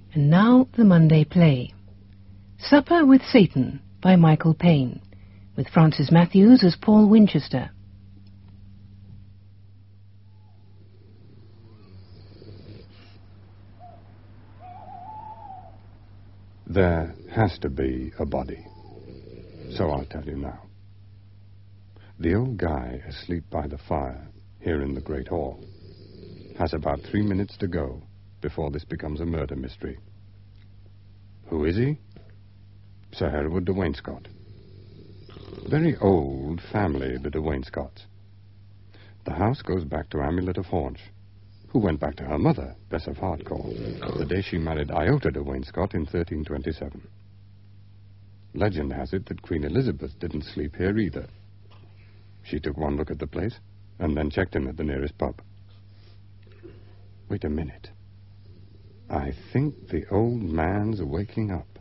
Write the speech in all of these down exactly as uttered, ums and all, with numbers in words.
And now the Monday play. Supper with Satan by Michael Payne, with Francis Matthews as Paul Winchester. There has to be a body, so I'll tell you now. The old guy asleep by the fire here in the Great Hall has about three minutes to go before this becomes a murder mystery. Who is he? Sir Hereward de Wainscott. Very old family, the de Wainscotts. The house goes back to Amulet of Haunch, who went back to her mother, Bess of Hardcore, the day she married Iota de Wainscott in thirteen twenty-seven. Legend has it that Queen Elizabeth didn't sleep here either. She took one look at the place and then checked in at the nearest pub. Wait a minute. I think the old man's waking up.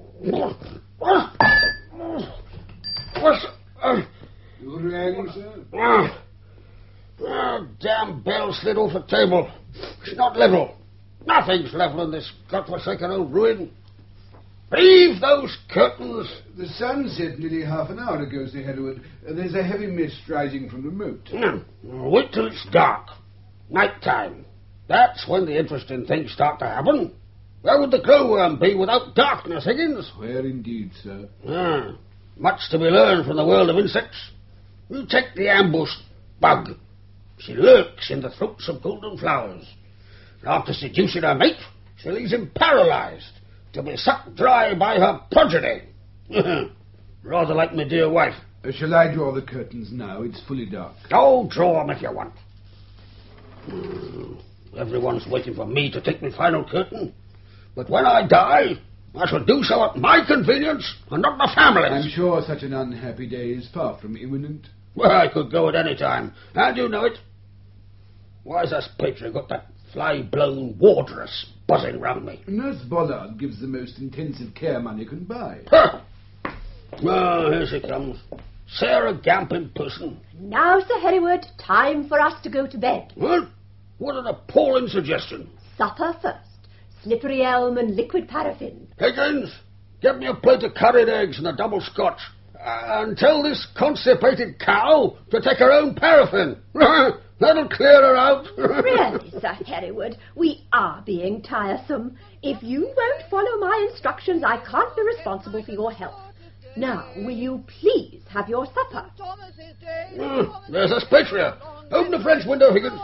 What's... Uh, you ready, sir? Uh, oh, damn bell slid off the table. It's not level. Nothing's level in this godforsaken old ruin. Heave those curtains. The sun set nearly half an hour ago, Sir Hereward. Uh, there's a heavy mist rising from the moat. No. Wait till it's dark. Night time. That's when the interesting things start to happen. Where would the glowworm be without darkness, Higgins? Where indeed, sir? Ah, much to be learned from the world of insects. You take the ambushed bug. She lurks in the throats of golden flowers. After seducing her mate, she leaves him paralyzed, to be sucked dry by her progeny. Rather like my dear wife. Uh, shall I draw the curtains now? It's fully dark. Oh, draw 'em if you want. Everyone's waiting for me to take my final curtain. But when I die, I shall do so at my convenience and not the family's. I'm sure such an unhappy day is far from imminent. Well, I could go at any time. And you know it. Why's this patron got that fly-blown wardress buzzing round me? Nurse Bollard gives the most intensive care money can buy. Huh! Oh, here she comes. Sarah Gamp in person. Now, Sir Hereward, time for us to go to bed. What? What an appalling suggestion. Supper first. Slippery elm and liquid paraffin. Higgins, get me a plate of curried eggs and a double scotch. Uh, and tell this constipated cow to take her own paraffin. That'll clear her out. Really, Sir Hereward, we are being tiresome. If you won't follow my instructions, I can't be responsible for your health. Now, will you please have your supper? Uh, there's Aspatria. Open the French window, Higgins.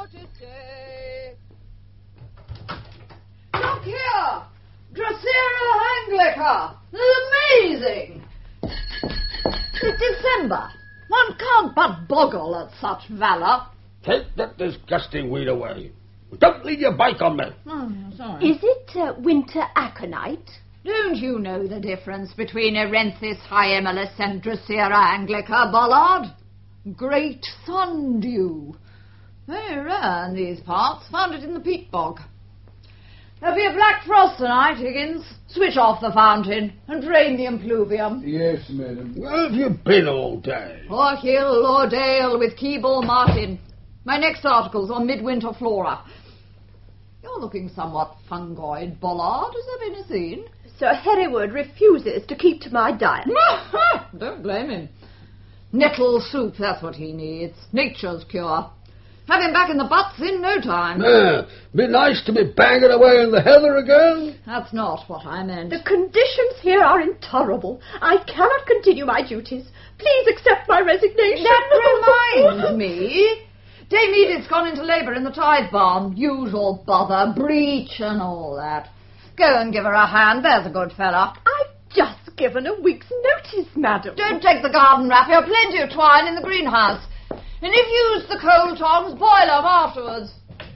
Look here! Drosera Anglica! Amazing! It's December. One can't but boggle at such valour. Take that disgusting weed away. Don't leave your bike on me. Oh, sorry. Is it uh, winter aconite? Don't you know the difference between Erenthis hyaemelis and Drosera Anglica, Bollard? Great sundew. Very rare in these parts. Found it in the peat bog. There'll be a black frost tonight, Higgins. Switch off the fountain and drain the impluvium. Yes, madam. Where have you been all day? Or hill or dale with Keeble Martin. My next article's on midwinter flora. You're looking somewhat fungoid, Bollard. Has there been a scene? Sir Hereward refuses to keep to my diet. Don't blame him. Nettle soup, that's what he needs. Nature's cure. Have him back in the butts in no time. Uh, be nice to be banging away in the heather again. That's not what I meant. The conditions here are intolerable. I cannot continue my duties. Please accept my resignation. That reminds me. Dame Edith's gone into labour in the tithe barn. Usual bother, breach and all that. Go and give her a hand, there's a good fella. I've just given a week's notice, madam. Don't take the garden raffia, plenty of twine in the greenhouse. And if you use the coal tongs, boil them afterwards.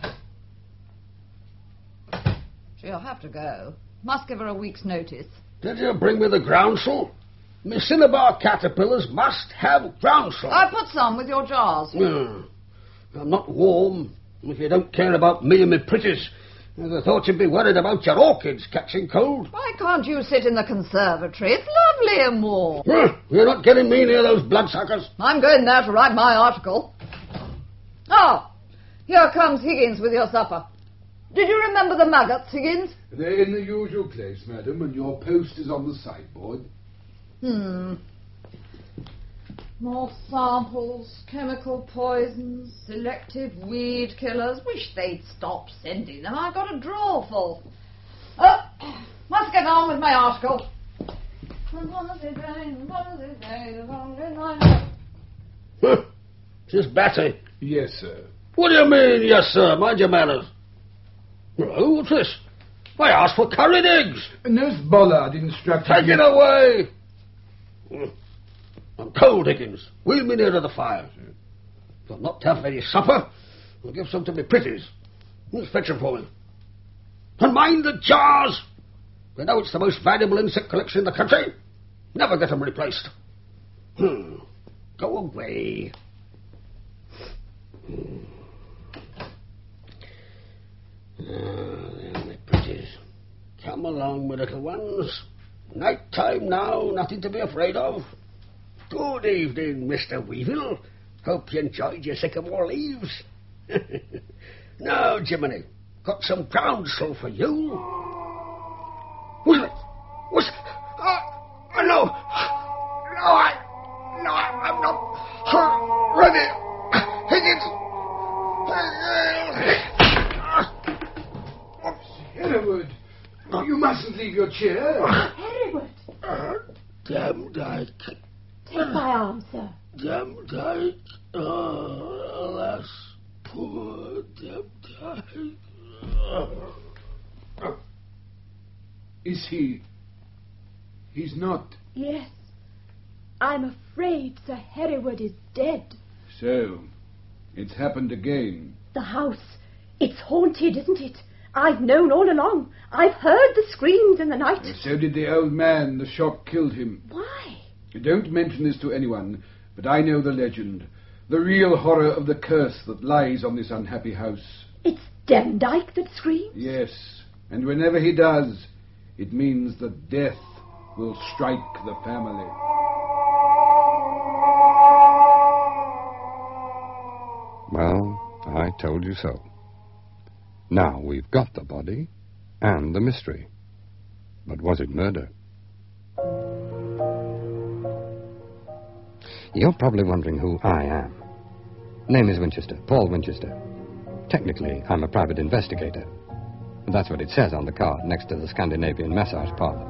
She'll have to go. Must give her a week's notice. Did you bring me the groundsel? My cinnabar caterpillars must have groundsel. I put some with your jars. Uh, I'm not warm. If you don't care about me and my pretties, I thought you'd be worried about your orchids catching cold. Why can't you sit in the conservatory? It's lovely and warm. Uh, you're not getting me near those bloodsuckers. I'm going there to write my article. Oh, here comes Higgins with your supper. Did you remember the maggots, Higgins? They're in the usual place, madam, and your post is on the sideboard. Hmm. More samples, chemical poisons, selective weed killers. Wish they'd stop sending them. I got a drawer full. Oh, must get on with my article. Huh. Just Batty. Yes, sir. What do you mean, yes, sir? Mind your manners. Oh, what's this? I asked for curried eggs. Nurse Bollard instructed Take me- it away. I'm cold, Higgins. Wheel me near to the fire. If I'm not to have any supper, I'll give some to me pretties. Let's fetch them for me. And mind the jars. You know it's the most valuable insect collection in the country. Never get them replaced. Hmm. Go away. Hmm. Ah, there my pretties. Come along, my little ones. Night time now, nothing to be afraid of. Good evening, Mister Weevil. Hope you enjoyed your sycamore leaves. Now, Jiminy, got some groundsel for you. What's it? What's... Uh, uh, no. No, I... No, I, I'm not... Uh, ready. Higgins. Hereward, you mustn't leave your chair. Hereward, Uh, Demdike. take my arm, sir. Demdike. Oh, alas, poor Demdike. Uh, Is he... He's not... Yes. I'm afraid Sir Hereward is dead. So, it's happened again. The house. It's haunted, isn't it? I've known all along. I've heard the screams in the night. So did the old man. The shock killed him. Why? Don't mention this to anyone, but I know the legend. The real horror of the curse that lies on this unhappy house. It's Demdike that screams? Yes, and whenever he does, it means that death will strike the family. Well, I told you so. Now we've got the body and the mystery. But was it murder? You're probably wondering who I am. Name is Winchester, Paul Winchester. Technically, I'm a private investigator. That's what it says on the card next to the Scandinavian massage parlor.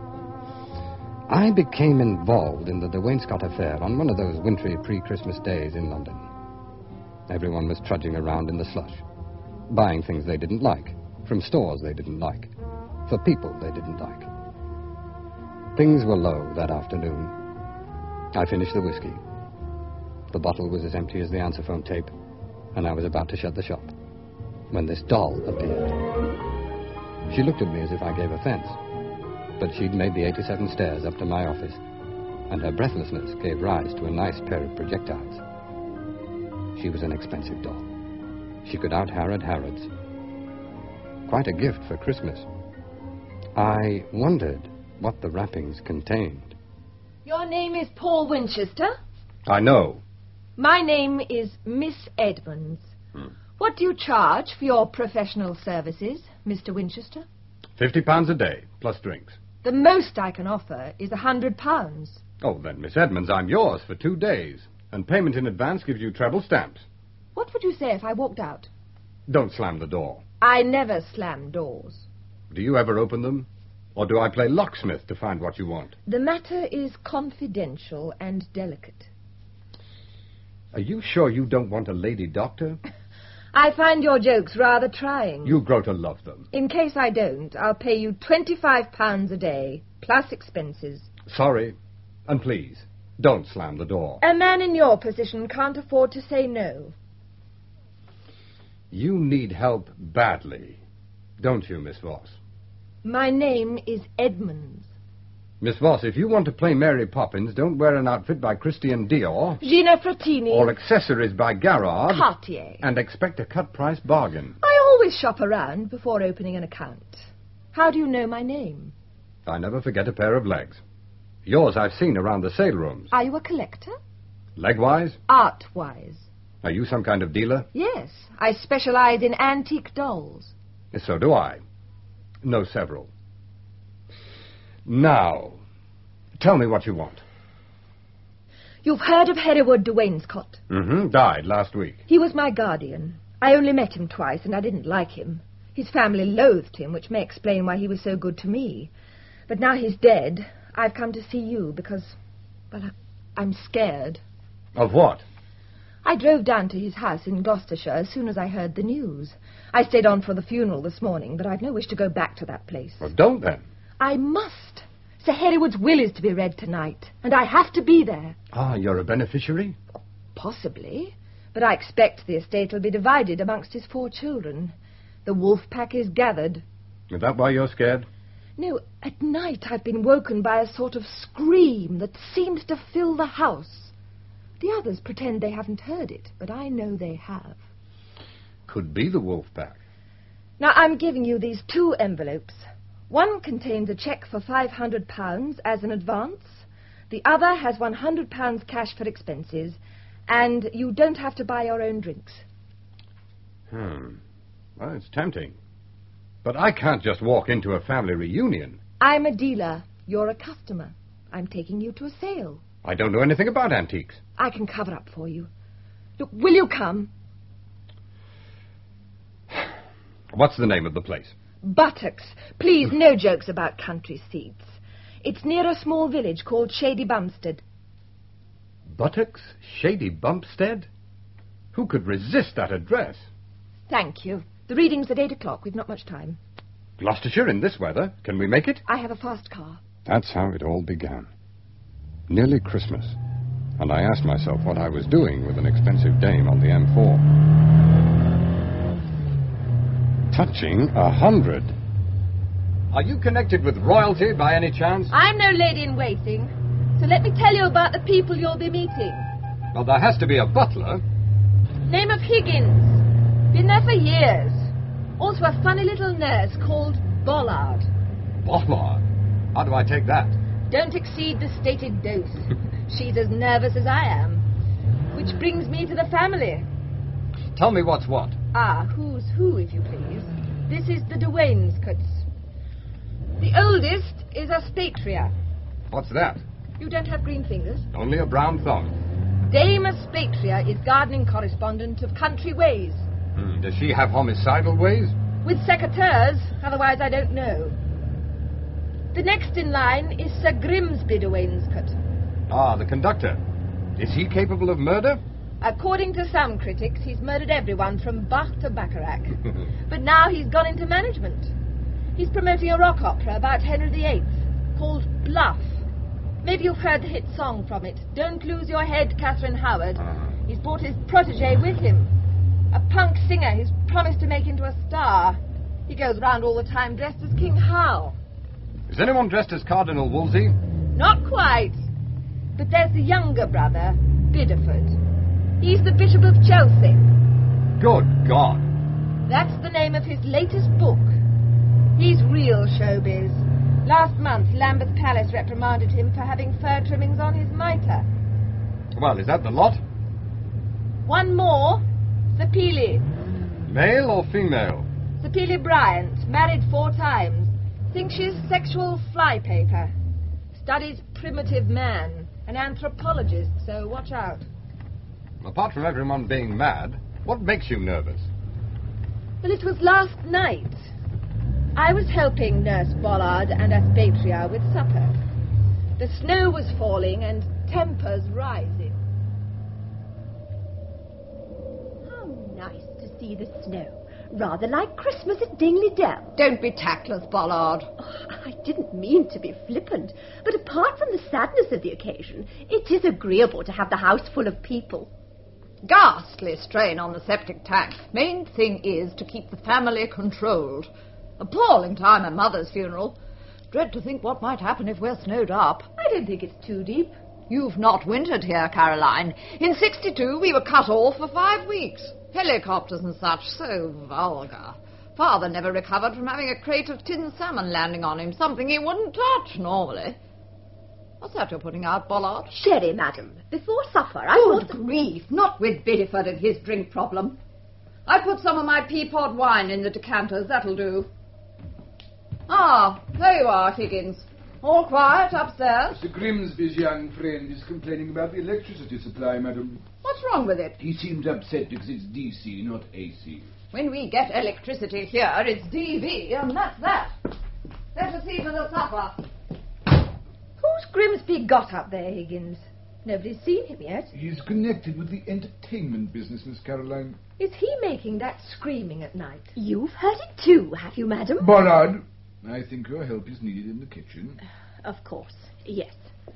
I became involved in the De Wainscott affair on one of those wintry pre-Christmas days in London. Everyone was trudging around in the slush, buying things they didn't like, from stores they didn't like, for people they didn't like. Things were low that afternoon. I finished the whiskey. The bottle was as empty as the answer phone tape, and I was about to shut the shop, when this doll appeared. She looked at me as if I gave offense, but she'd made the eighty-seven stairs up to my office, and her breathlessness gave rise to a nice pair of projectiles. She was an expensive doll. She could out-Harrod Harrods. Quite a gift for Christmas. I wondered what the wrappings contained. Your name is Paul Winchester? I know. My name is Miss Edmonds. Hmm. What do you charge for your professional services, Mister Winchester? Fifty pounds a day, plus drinks. The most I can offer is a hundred pounds. Oh, then, Miss Edmonds, I'm yours for two days. And payment in advance gives you treble stamps. What would you say if I walked out? Don't slam the door. I never slam doors. Do you ever open them? Or do I play locksmith to find what you want? The matter is confidential and delicate. Are you sure you don't want a lady doctor? I find your jokes rather trying. You'll grow to love them. In case I don't, I'll pay you twenty-five pounds a day, plus expenses. Sorry. And please, don't slam the door. A man in your position can't afford to say no. You need help badly, don't you, Miss Voss? My name is Edmonds. Miss Voss, if you want to play Mary Poppins, don't wear an outfit by Christian Dior Gina Frattini. or accessories by Garrard Cartier. and expect a cut-price bargain. I always shop around before opening an account. How do you know my name? I never forget a pair of legs. Yours I've seen around the sale rooms. Are you a collector? Leg-wise? Art-wise? Are you some kind of dealer? Yes, I specialize in antique dolls. So do I. Know several. Now, tell me what you want. You've heard of Hereward de Wainscott? Mm-hmm. Died last week. He was my guardian. I only met him twice, and I didn't like him. His family loathed him, which may explain why he was so good to me. But now he's dead, I've come to see you because, well, I, I'm scared. Of what? I drove down to his house in Gloucestershire as soon as I heard the news. I stayed on for the funeral this morning, but I've no wish to go back to that place. Well, don't then. I must. Sir Hereward's will is to be read tonight, and I have to be there. Ah, you're a beneficiary? Possibly, but I expect the estate will be divided amongst his four children. The wolf pack is gathered. Is that why you're scared? No, at night I've been woken by a sort of scream that seems to fill the house. The others pretend they haven't heard it, but I know they have. Could be the wolf pack. Now, I'm giving you these two envelopes. One contains a cheque for five hundred pounds as an advance. The other has one hundred pounds cash for expenses, and you don't have to buy your own drinks. Hmm. Well, it's tempting. But I can't just walk into a family reunion. I'm a dealer. You're a customer. I'm taking you to a sale. I don't know anything about antiques. I can cover up for you. Look, will you come? What's the name of the place? Buttocks. Please, no jokes about country seats. It's near a small village called Shady Bumstead. Buttocks? Shady Bumstead? Who could resist that address? Thank you. The reading's at eight o'clock. We've not much time. Gloucestershire in this weather. Can we make it? I have a fast car. That's how it all began. Nearly Christmas. And I asked myself what I was doing with an expensive dame on the M four. Touching a hundred. Are you connected with royalty by any chance? I'm no lady in waiting. So let me tell you about the people you'll be meeting. Well, there has to be a butler. Name of Higgins. Been there for years. Also a funny little nurse called Bollard. Bollard? How do I take that? Don't exceed the stated dose. She's as nervous as I am. Which brings me to the family. Tell me what's what. Ah, who's who, if you please. This is the de Wainscots. The oldest is Aspatria. What's that? You don't have green fingers? Only a brown thumb. Dame Aspatria is gardening correspondent of Country Ways. Hmm. Does she have homicidal ways? With secateurs, otherwise I don't know. The next in line is Sir Grimsby de Wainscot. Ah, the conductor. Is he capable of murder? According to some critics, he's murdered everyone from Bach to Bacharach. But now he's gone into management. He's promoting a rock opera about Henry the Eighth, called Bluff. Maybe you've heard the hit song from it, Don't Lose Your Head, Catherine Howard. Uh. He's brought his protégé with him. A punk singer he's promised to make into a star. He goes round all the time dressed as King Hal. Is anyone dressed as Cardinal Wolsey? Not quite. But there's the younger brother, Bideford. He's the Bishop of Chelsea. Good God. That's the name of his latest book. He's real showbiz. Last month, Lambeth Palace reprimanded him for having fur trimmings on his mitre. Well, is that the lot? One more. Sapili. Male or female? Sapili Bryant, married four times. Thinks she's sexual flypaper. Studies primitive man. An anthropologist, so watch out. Apart from everyone being mad, what makes you nervous? Well, it was last night. I was helping Nurse Bollard and Aspatria with supper. The snow was falling and tempers rising. How nice to see the snow. Rather like Christmas at Dingley Dell. Don't be tactless, Bollard. Oh, I didn't mean to be flippant, but apart from the sadness of the occasion, it is agreeable to have the house full of people. Ghastly strain on the septic tank. Main thing is to keep the family controlled. Appalling time at Mother's funeral. Dread to think what might happen if we're snowed up. I don't think it's too deep. You've not wintered here, Caroline. In sixty-two, we were cut off for five weeks. Helicopters and such, so vulgar. Father never recovered from having a crate of tinned salmon landing on him, something he wouldn't touch normally. What's that you're putting out, Bollard? Sherry, madam. Before supper, I Good thought... grief, not with Bideford and his drink problem. I put some of my pea-pod wine in the decanters, that'll do. Ah, there you are, Higgins. All quiet upstairs? Mister Grimsby's young friend is complaining about the electricity supply, madam. What's wrong with it? He seems upset because it's D C, not A C. When we get electricity here, it's D V, and that's that. Let us see for the supper. Who's Grimsby got up there, Higgins? Nobody's seen him yet. He's connected with the entertainment business, Miss Caroline. Is he making that screaming at night? You've heard it too, have you, madam? Bollard, I think your help is needed in the kitchen. Of course, yes.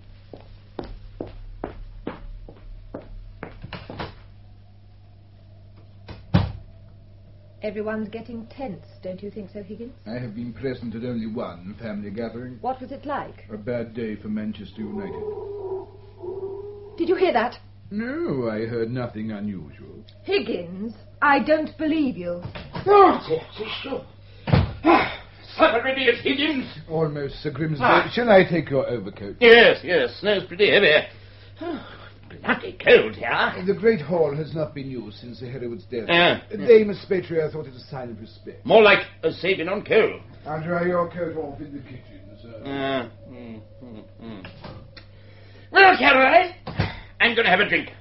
Everyone's getting tense, don't you think so, Higgins? I have been present at only one family gathering. What was it like? A bad day for Manchester United. Did you hear that? No, I heard nothing unusual. Higgins, I don't believe you. Oh, dear, sister. Supper ready at Higgins? Almost, Sir Grimsby. Ah. Shall I take your overcoat? Yes, yes, snow's pretty heavy. Oh, bloody cold here. The Great Hall has not been used since the Hereward's death. Ah. Dame Spatria thought it a sign of respect. More like a saving on coal. I'll dry your coat off in the kitchen, sir. Uh, mm, mm, mm. Well, Caroline, I'm going to have a drink.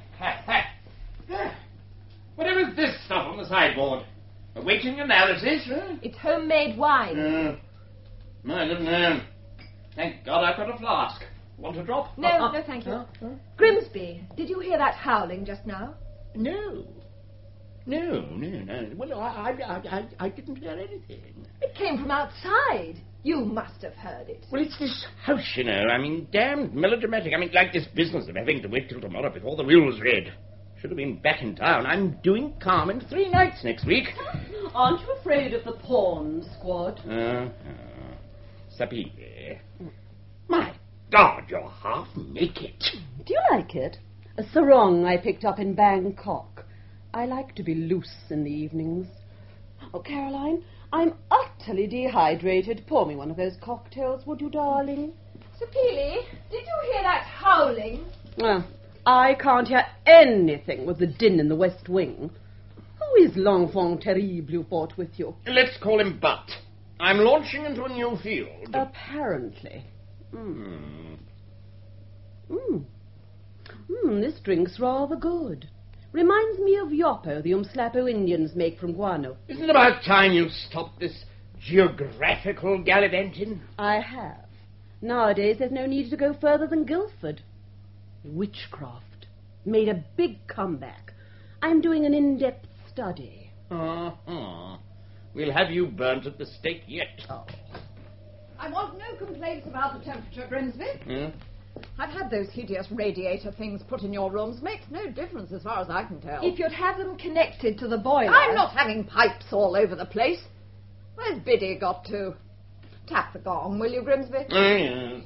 Whatever's this stuff on the sideboard? Awaiting analysis, huh? It's homemade wine. Uh, I don't know. Thank God I've got a flask. Want a drop? No, no, thank you. Huh? Huh? Grimsby, did you hear that howling just now? No. No, no, no. Well, I, I, I, I didn't hear anything. It came from outside. You must have heard it. Well, it's this house, you know. I mean, damned melodramatic. I mean, like this business of having to wait till tomorrow before the will was read. Should have been back in town. I'm doing Carmen three nights next week. Aren't you afraid of the pawn squad? Uh, uh, Sapere. My God, you're half naked. Do you like it? A sarong I picked up in Bangkok. I like to be loose in the evenings. Oh, Caroline, I'm utterly dehydrated. Pour me one of those cocktails, would you, darling? Sir Peely, did you hear that howling? Well, I can't hear anything with the din in the West Wing. Who is l'enfant terrible you brought with you? Let's call him Butt. I'm launching into a new field. Apparently. Hmm. Mm. Mm, this drink's rather good. Reminds me of Yopo, the Umslapo Indians make from guano. Isn't it about time you stopped this geographical gallivanting? I have. Nowadays there's no need to go further than Guildford. Witchcraft made a big comeback. I'm doing an in-depth study. Uh-huh. We'll have you burnt at the stake yet. Oh. I want no complaints about the temperature, Grimsby. Hmm? I've had those hideous radiator things put in your rooms. Makes no difference as far as I can tell. If you'd have them connected to the boiler... I'm not having pipes all over the place. Where's Biddy got to? Tap the gong, will you, Grimsby? Oh, yes.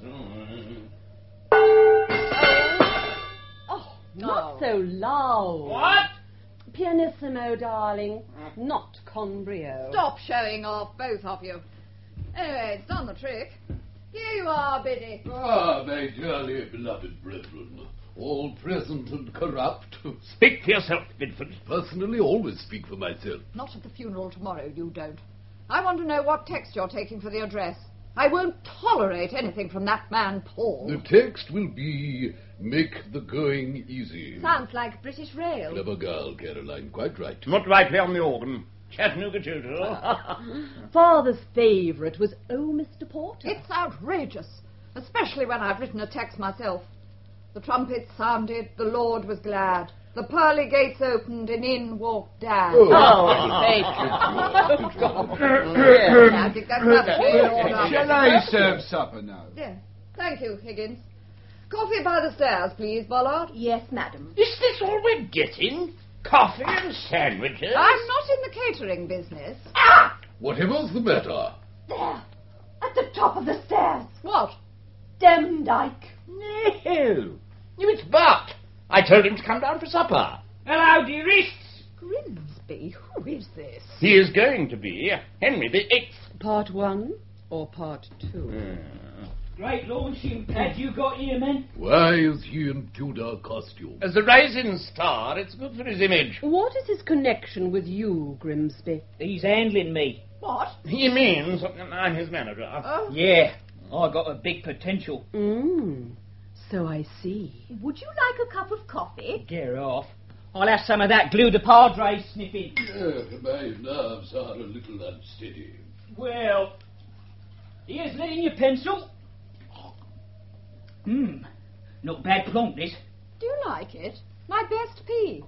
Oh, not so loud. What? Pianissimo, darling. Not con brio. Stop showing off, both of you. Anyway, it's done the trick. Here you are, Biddy. Ah, my dearly beloved brethren, all present and corrupt. Speak for yourself, Binford. Personally, always speak for myself. Not at the funeral tomorrow, you don't. I want to know what text you're taking for the address. I won't tolerate anything from that man, Paul. The text will be, make the going easy. Sounds like British Rail. Clever girl, Caroline, quite right. Not rightly on the organ. Chattanooga Choo-choo. Father's favourite was Oh, Mister Porter. It's outrageous, especially when I've written a text myself. The trumpet sounded, the Lord was glad. The pearly gates opened, and in walked Dad. Oh, Oh, thank Oh, God. Yeah, I think that's perfectly in order. Shall I serve supper now? Yeah. Thank you, Higgins. Coffee by the stairs, please, Bollard. Yes, madam. Is this all we're getting? Coffee and sandwiches? I'm not in the catering business. Ah! Whatever's the matter? There, at the top of the stairs. What? Demdike. No. It's Butt. I told him to come down for supper. Hello, dearests. Grimsby, who is this? He is going to be Henry the Eighth. Part one or part two? Uh, Great launching pad you got here, men. Why is he in Tudor costume? As the rising star, it's good for his image. What is his connection with you, Grimsby? He's handling me. What? He means I'm his manager. Oh. Yeah, I got a big potential. Mm, so I see. Would you like a cup of coffee? Get off. I'll have some of that glue de Padre sniffing. Uh, my nerves are a little unsteady. Well, here's letting your pencil. Hmm, not bad plonk, this. Do you like it? My best pea.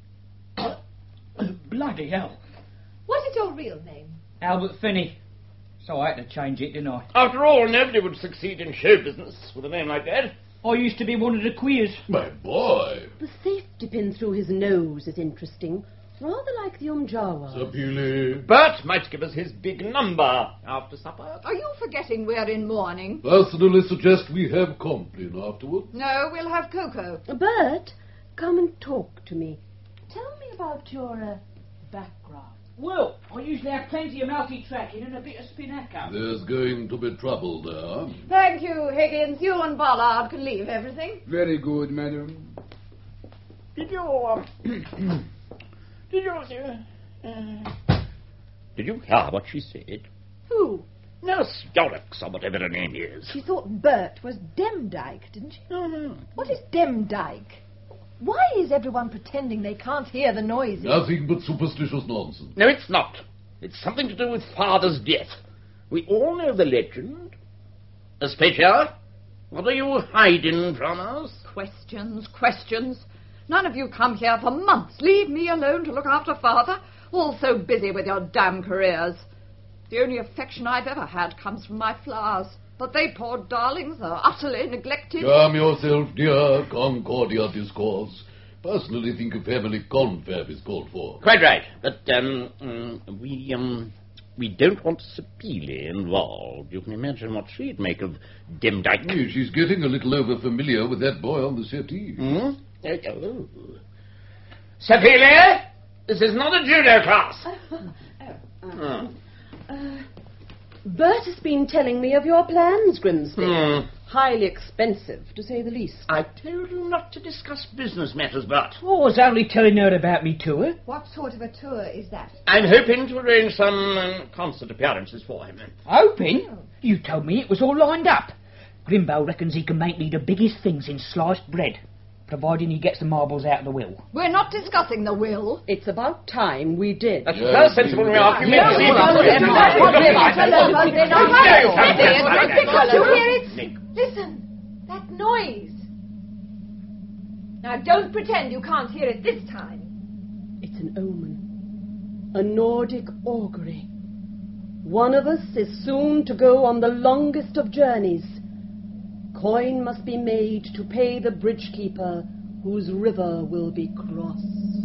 Bloody hell. What is your real name? Albert Finney. So I had to change it, didn't I? After all, nobody would succeed in show business with a name like that. I used to be one of the queers. My boy. The safety pin through his nose is interesting. Rather like the Umjawas. Sapili. Bert might give us his big number after supper. Are you forgetting we're in mourning? Personally suggest we have Compline afterward. No, we'll have cocoa. Bert, come and talk to me. Tell me about your uh, background. Well, I usually have plenty of multi-tracking and a bit of spinacca. There's going to be trouble there. Thank you, Higgins. You and Ballard can leave everything. Very good, madam. Did you, um, did you, uh, did you hear what she said? Who? Nurse Yorick's, or whatever her name is. She thought Bert was Demdike, didn't she? Mm-hmm. What is Demdike? Why is everyone pretending they can't hear the noises? Nothing but superstitious nonsense. No, it's not. It's something to do with Father's death. We all know the legend. Aspasia, what are you hiding from us? Questions, questions. None of you come here for months. Leave me alone to look after Father. All so busy with your damn careers. The only affection I've ever had comes from my flowers. But they, poor darlings, are utterly neglected. Calm yourself, dear. Concordia discourse. Personally think a family confab is called for. Quite right. But, um, um we, um, we don't want Sapili involved. You can imagine what she'd make of Demdike. Yeah, she's getting a little over-familiar with that boy on the settee. Hmm? Oh, oh. Sapili, this is not a judo class. oh, uh, oh. Uh, Bert has been telling me of your plans, Grimsby. Hmm. Highly expensive, to say the least. I told you not to discuss business matters, Bert. Oh, I was only telling her about me tour. What sort of a tour is that? I'm hoping to arrange some um, concert appearances for him. Hoping? You told me it was all lined up. Grimbo reckons he can make me the biggest things in sliced bread, providing he gets the marbles out of the will. We're not discussing the will. It's about time we did. That's the first sensible remark you made this evening. Listen, that noise. Now, don't pretend you can't hear it this time. It's an omen. A Nordic augury. One of us is soon to go on the longest of journeys. Coin must be made to pay the bridge keeper whose river will be crossed.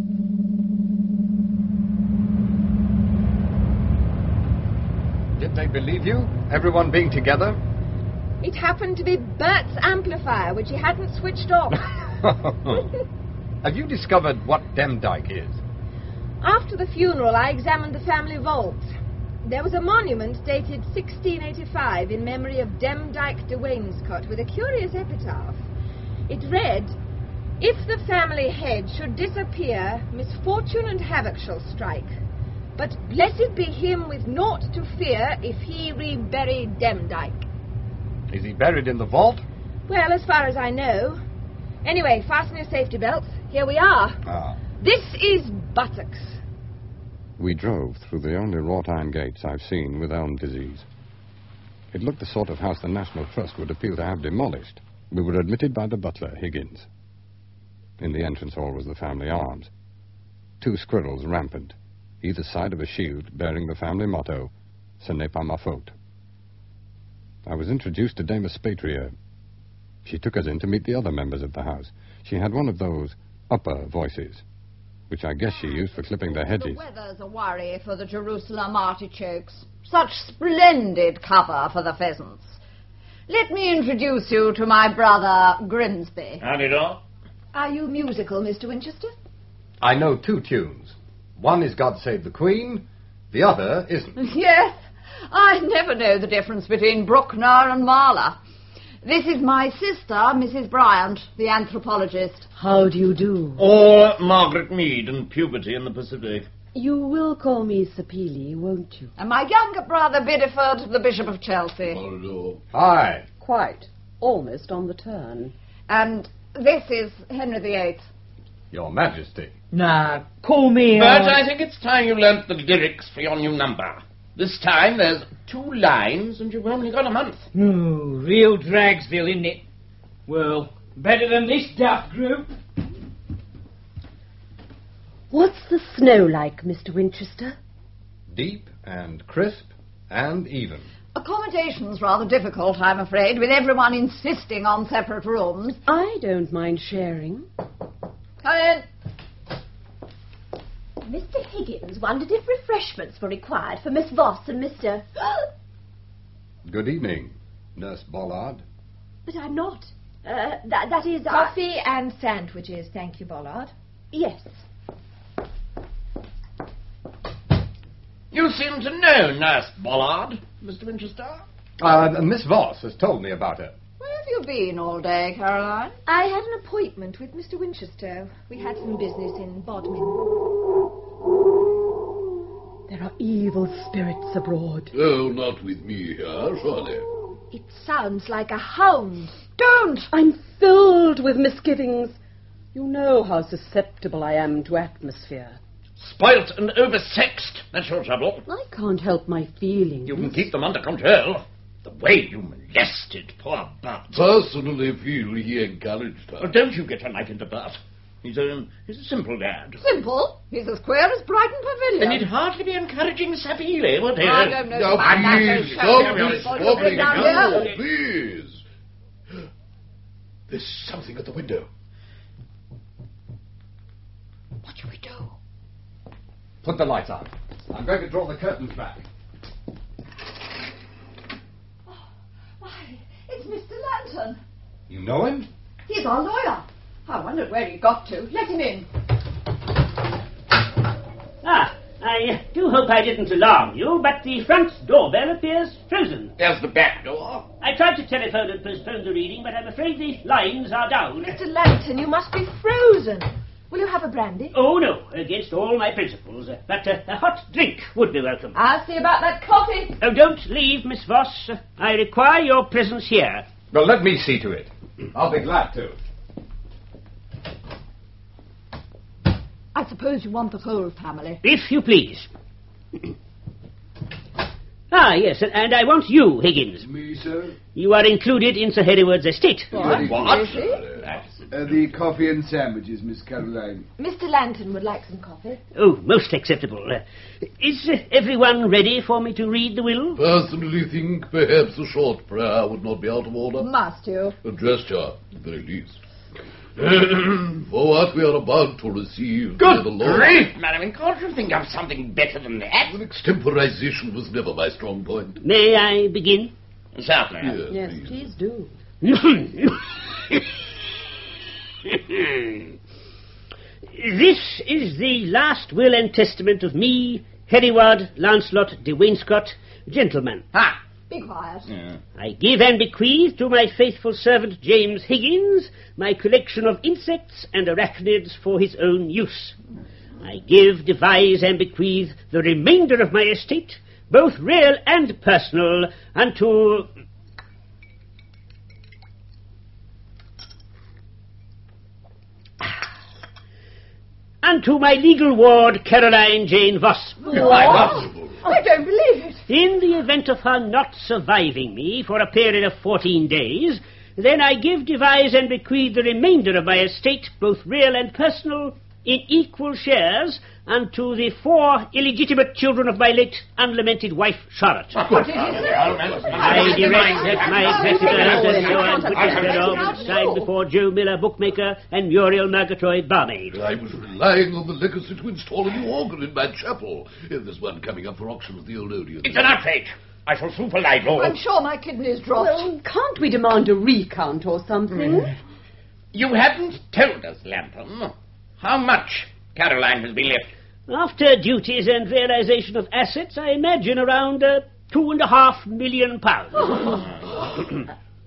Did they believe you? Everyone being together? It happened to be Bert's amplifier, which he hadn't switched off. Have you discovered what Demdike is? After the funeral, I examined the family vault. There was a monument dated sixteen eighty-five in memory of Demdike de Wainscott with a curious epitaph. It read, "If the family head should disappear, misfortune and havoc shall strike. But blessed be him with naught to fear if he rebury Demdike." Is he buried in the vault? Well, as far as I know. Anyway, fasten your safety belts. Here we are. Ah. This is Buttocks. We drove through the only wrought iron gates I've seen with elm disease. It looked the sort of house the National Trust would appeal to have demolished. We were admitted by the butler, Higgins. In the entrance hall was the family arms. Two squirrels rampant, either side of a shield bearing the family motto, Ce n'est pas ma faute. I was introduced to Dame Aspatria. She took us in to meet the other members of the house. She had one of those upper voices, which I guess she used for clipping their hedges. The weather's a worry for the Jerusalem artichokes. Such splendid cover for the pheasants. Let me introduce you to my brother, Grimsby. Howdy, do. Are you musical, Mister Winchester? I know two tunes. One is God Save the Queen, the other isn't. Yes, I never know the difference between Bruckner and Mahler. This is my sister, Missus Bryant, the anthropologist. How do you do? Or Margaret Mead in Puberty in the Pacific. You will call me Sapele, won't you? And my younger brother, Bideford, the Bishop of Chelsea. Hello. Hi. Quite. Almost on the turn. And this is Henry the Eighth. Your Majesty. Nah, call me... But uh, I think it's time you learnt the lyrics for your new number. This time there's two lines and you've only got a month. Oh, real Dragsville, isn't it? Well, better than this daft group. What's the snow like, Mister Winchester? Deep and crisp and even. Accommodation's rather difficult, I'm afraid, with everyone insisting on separate rooms. I don't mind sharing. Come in. Mister Higgins wondered if refreshments were required for Miss Voss and Mister Good evening, Nurse Bollard. But I'm not. Uh, that, that is... Coffee I... and sandwiches, thank you, Bollard. Yes. You seem to know Nurse Bollard, Mister Winchester. Uh, Miss Voss has told me about her. Where have you been all day, Caroline? I had an appointment with Mister Winchester. We had some business in Bodmin. There are evil spirits abroad. Oh, not with me here, surely. It sounds like a hound. Don't! I'm filled with misgivings. You know how susceptible I am to atmosphere. Spoilt and oversexed, that's your trouble. I can't help my feelings. You can keep them under control. The way you molested poor Bert. Personally feel he encouraged her. Oh, don't you get a knife into Bert. He's a, he's a simple lad. Simple? He's as queer as Brighton Pavilion. Then he'd hardly be encouraging Sapele, would he? I don't know. Now, please, stop this squabbling now, please. There's something at the window. What shall we do? Put the lights on. I'm going to draw the curtains back. Oh, why, it's Mister Lantern. You know him? He's our lawyer. I wondered where he got to. Let him in. Ah, I do hope I didn't alarm you, but the front doorbell appears frozen. There's the back door. I tried to telephone and postpone the reading, but I'm afraid the lines are down. Mister Lantern, you must be frozen. Will you have a brandy? Oh, no, against all my principles. Uh, but uh, a hot drink would be welcome. I'll see about that coffee. Oh, don't leave, Miss Voss. Uh, I require your presence here. Well, let me see to it. I'll be glad to. I suppose you want the whole family. If you please. Ah, yes, and, and I want you, Higgins. Me, sir? You are included in Sir Hereward's estate. What? What? Uh, the coffee and sandwiches, Miss Caroline. Mister Lantern would like some coffee. Oh, most acceptable. Uh, is uh, everyone ready for me to read the will? Personally think perhaps a short prayer would not be out of order. Must you? A gesture, at the very least. For what we are about to receive... Good the Lord, grief, madam, can't you think of something better than that? extemporization was never my strong point. May I begin? Certainly. Yes, please do. This is the last will and testament of me, Hereward Lancelot de Wainscott, gentleman. Ah. Be quiet. Yeah. I give and bequeath to my faithful servant James Higgins my collection of insects and arachnids for his own use. I give, devise, and bequeath the remainder of my estate, both real and personal, unto... unto my legal ward, Caroline Jane Voss. What? I don't believe it. In the event of her not surviving me for a period of fourteen days, then I give, devise, and bequeath the remainder of my estate, both real and personal, in equal shares, unto the four illegitimate children of my late unlamented wife, Charlotte. I direct that my executors and so on witness thereof signed before Joe Miller, bookmaker, and Muriel Murgatroyd, barmaid. I was relying on the legacy to install a new organ in my chapel. There's one coming up for auction at the old Odeon. It's an outrage. I shall sue for libel. I'm sure my kidney's dropped. Well, can't we demand a recount or something? Mm. You haven't told us, Lantern, how much Caroline has been left. After duties and realization of assets, I imagine around uh, two and a half million pounds.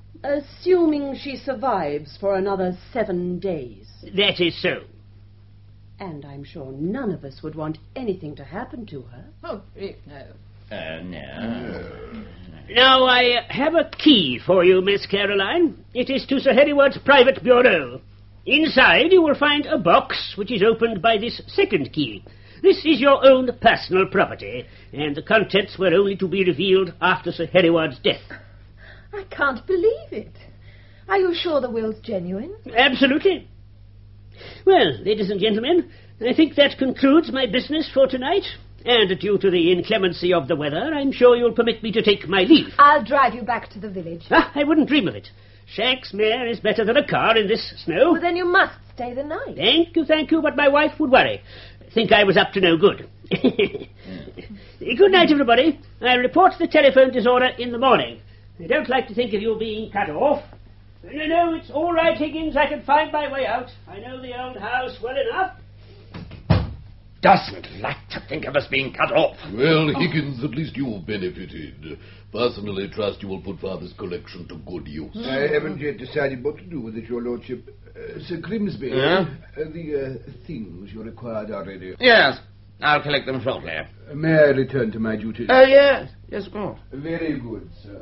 Assuming she survives for another seven days. That is so. And I'm sure none of us would want anything to happen to her. Oh, no. Uh, no. Now, I have a key for you, Miss Caroline. It is to Sir Hereward's private bureau. Inside you will find a box which is opened by this second key. This is your own personal property, and the contents were only to be revealed after Sir Hereward's death. I can't believe it. Are you sure the will's genuine? Absolutely. Well, ladies and gentlemen, I think that concludes my business for tonight. And due to the inclemency of the weather, I'm sure you'll permit me to take my leave. I'll drive you back to the village. Ah, I wouldn't dream of it. Shank's mare is better than a car in this snow. Well, then you must stay the night. Thank you, thank you, but my wife would worry. Think I was up to no good. Good night, everybody. I'll report the telephone disorder in the morning. I don't like to think of you being cut off. No, no, it's all right, Higgins. I can find my way out. I know the old house well enough. Doesn't like to think of us being cut off. Well, Higgins, at least you've benefited. Personally, trust you will put Father's collection to good use. I haven't yet decided what to do with it, your lordship. Uh, Sir Grimsby, Yeah? uh, the uh, things you required are ready. Yes, I'll collect them shortly. Uh, may I return to my duties? Oh, yes. Yes, of course. Very good, sir.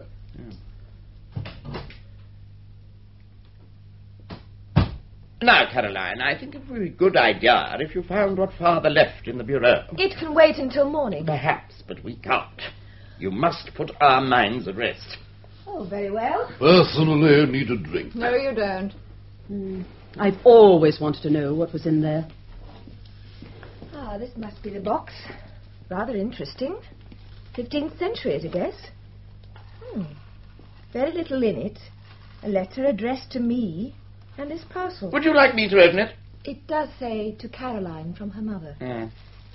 Now, Caroline, I think it would be a good idea if you found what Father left in the bureau. It can wait until morning. Perhaps, but we can't. You must put our minds at rest. Oh, very well. Personally, I need a drink. No, you don't. Mm. I've always wanted to know what was in there. Ah, this must be the box. Rather interesting. fifteenth century at a guess. Hmm. Very little in it. A letter addressed to me and this parcel. Would you like me to open it? It does say to Caroline from her mother. Mm.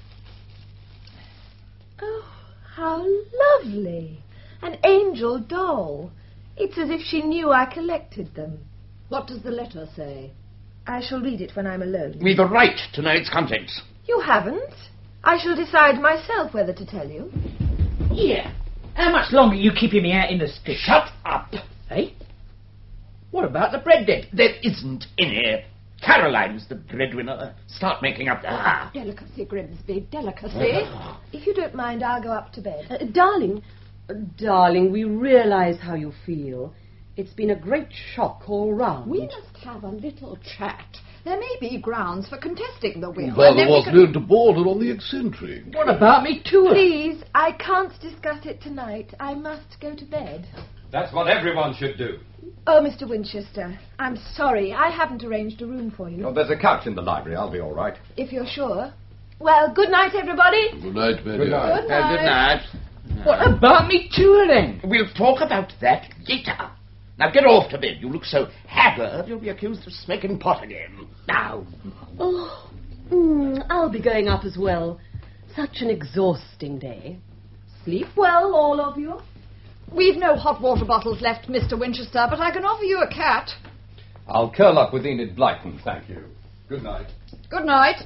Oh, how lovely. An angel doll. It's as if she knew I collected them. What does the letter say? I shall read it when I'm alone. We've a right to know its contents. You haven't. I shall decide myself whether to tell you. Here. How much longer are you keeping me out in the stick? Shut up. Eh? What about the bread then? There isn't any. Caroline's the breadwinner. Start making up. Ah. Delicacy, Grimsby, delicacy. If you don't mind, I'll go up to bed. Uh, darling, uh, darling, we realize how you feel. It's been a great shock all round. We must have a little chat. There may be grounds for contesting the will. Father was learned to border on the eccentric. What about me too? Please, I can't discuss it tonight. I must go to bed. That's what everyone should do. Oh, Mister Winchester, I'm sorry. I haven't arranged a room for you. Oh, there's a couch in the library. I'll be all right. If you're sure. Well, good night, everybody. Good night, Mary. Good night. Good Uh, night. good night. What about me too then? We'll talk about that later. Now get off to bed. You look so haggard, you'll be accused of smoking pot again. Now. Oh, mm, I'll be going up as well. Such an exhausting day. Sleep well, all of you. We've no hot water bottles left, Mister Winchester, but I can offer you a cat. I'll curl up with Enid Blyton, thank you. Good night. Good night.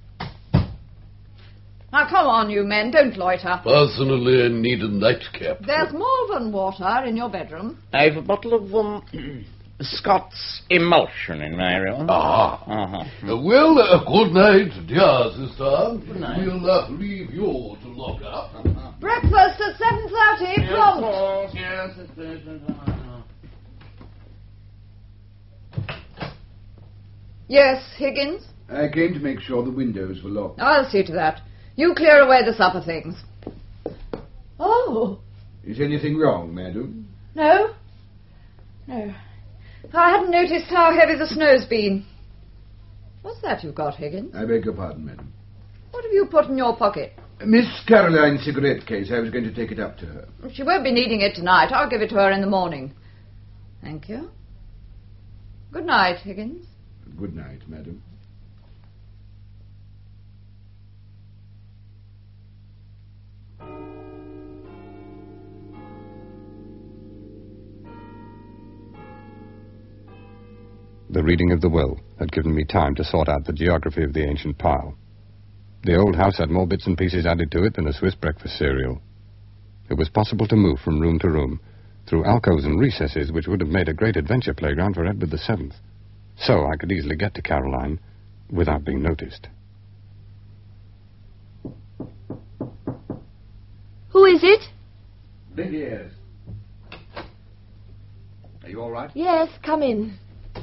Now, come on, you men, don't loiter. Personally, I need a nightcap. There's more than water in your bedroom. I've a bottle of um, Scott's emulsion in my room. Ah. Uh-huh. Uh, well, uh, good night, dear sister. Good night. We'll uh, leave you to lock up. Uh-huh. Breakfast at seven thirty, Yes, prompt. of course, yes, it's good. Yes, Higgins? I came to make sure the windows were locked. I'll see to that. You clear away the supper things. Oh, Is anything wrong, madam? no. No. I hadn't noticed how heavy the snow's been. What's that you've got, Higgins? I beg your pardon, madam. What have you put in your pocket? Miss Caroline's cigarette case. I was going to take it up to her. She won't be needing it tonight. I'll give it to her in the morning. Thank you. Good night, Higgins. Good night, madam. The reading of the will had given me time to sort out the geography of the ancient pile. The old house had more bits and pieces added to it than a Swiss breakfast cereal. It was possible to move from room to room, through alcoves and recesses which would have made a great adventure playground for Edward the Seventh. So I could easily get to Caroline without being noticed. Who is it? Big ears. Are you all right? Yes, come in.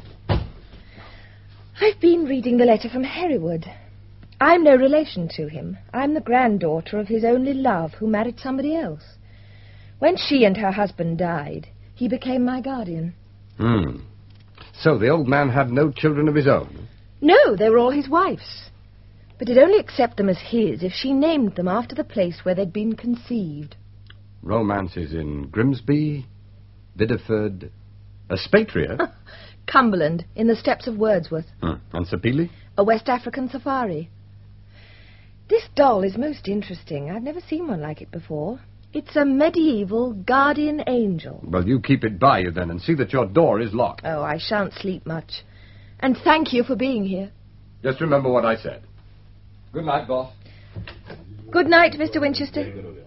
I've been reading the letter from Hereward. I'm no relation to him. I'm the granddaughter of his only love, who married somebody else. When she and her husband died, he became my guardian. Hmm. So the old man had no children of his own? No, they were all his wife's. But he'd only accept them as his if she named them after the place where they'd been conceived. Romances in Grimsby, Bideford, Aspatria? Cumberland, in the steppes of Wordsworth. Hmm. And Sapele? A West African safari. This doll is most interesting. I've never seen one like it before. It's a medieval guardian angel. Well, you keep it by you then and see that your door is locked. Oh, I shan't sleep much. And thank you for being here. Just remember what I said. Good night, boss. Good night, Mister Winchester.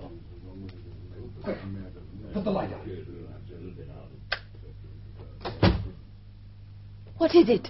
Put the light out. What is it?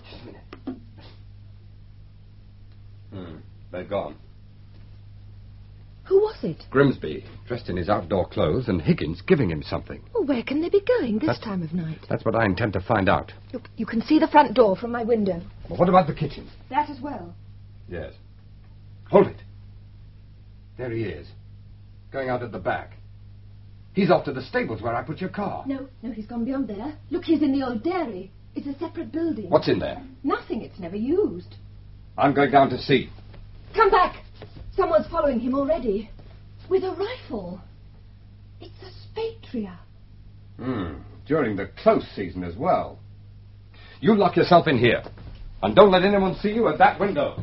Hmm. They're gone. Who was it? Grimsby, dressed in his outdoor clothes, and Higgins giving him something. Well, where can they be going this That's- time of night? That's what I intend to find out. Look, you can see the front door from my window. Well, what about the kitchen? That as well. Yes. Hold it. There he is. Going out at the back. He's off to the stables where I put your car. No, no, he's gone beyond there. Look, he's in the old dairy. It's a separate building. What's in there? Nothing. It's never used. I'm going down to see. Come back. Someone's following him already. With a rifle. It's a Spatria. Hmm. During the close season as well. You lock yourself in here. And don't let anyone see you at that window.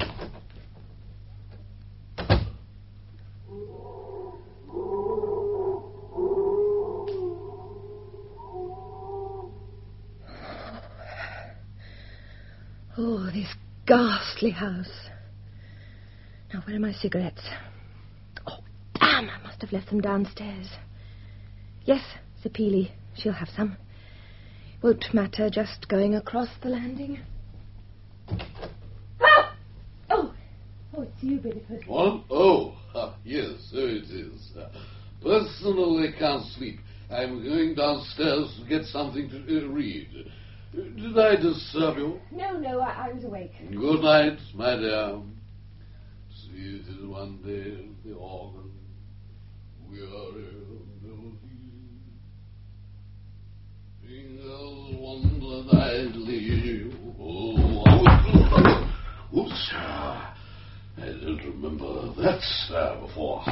Oh, this ghastly house. Now, where are my cigarettes? Oh, damn, I must have left them downstairs. Yes, Sapele, she'll have some. Won't matter, just going across the landing. Ah! Oh, oh, it's you, Bideford. What? Oh, ah, yes, so it is. Uh, personally, I can't sleep. I'm going downstairs to get something to uh, read. Uh, did I disturb you? No, no, I, I was awake. Good night, my dear. Seated one day at the organ, weary of melody. Fingers wonder nightly. Oh, oh, oops. I don't remember that uh, before.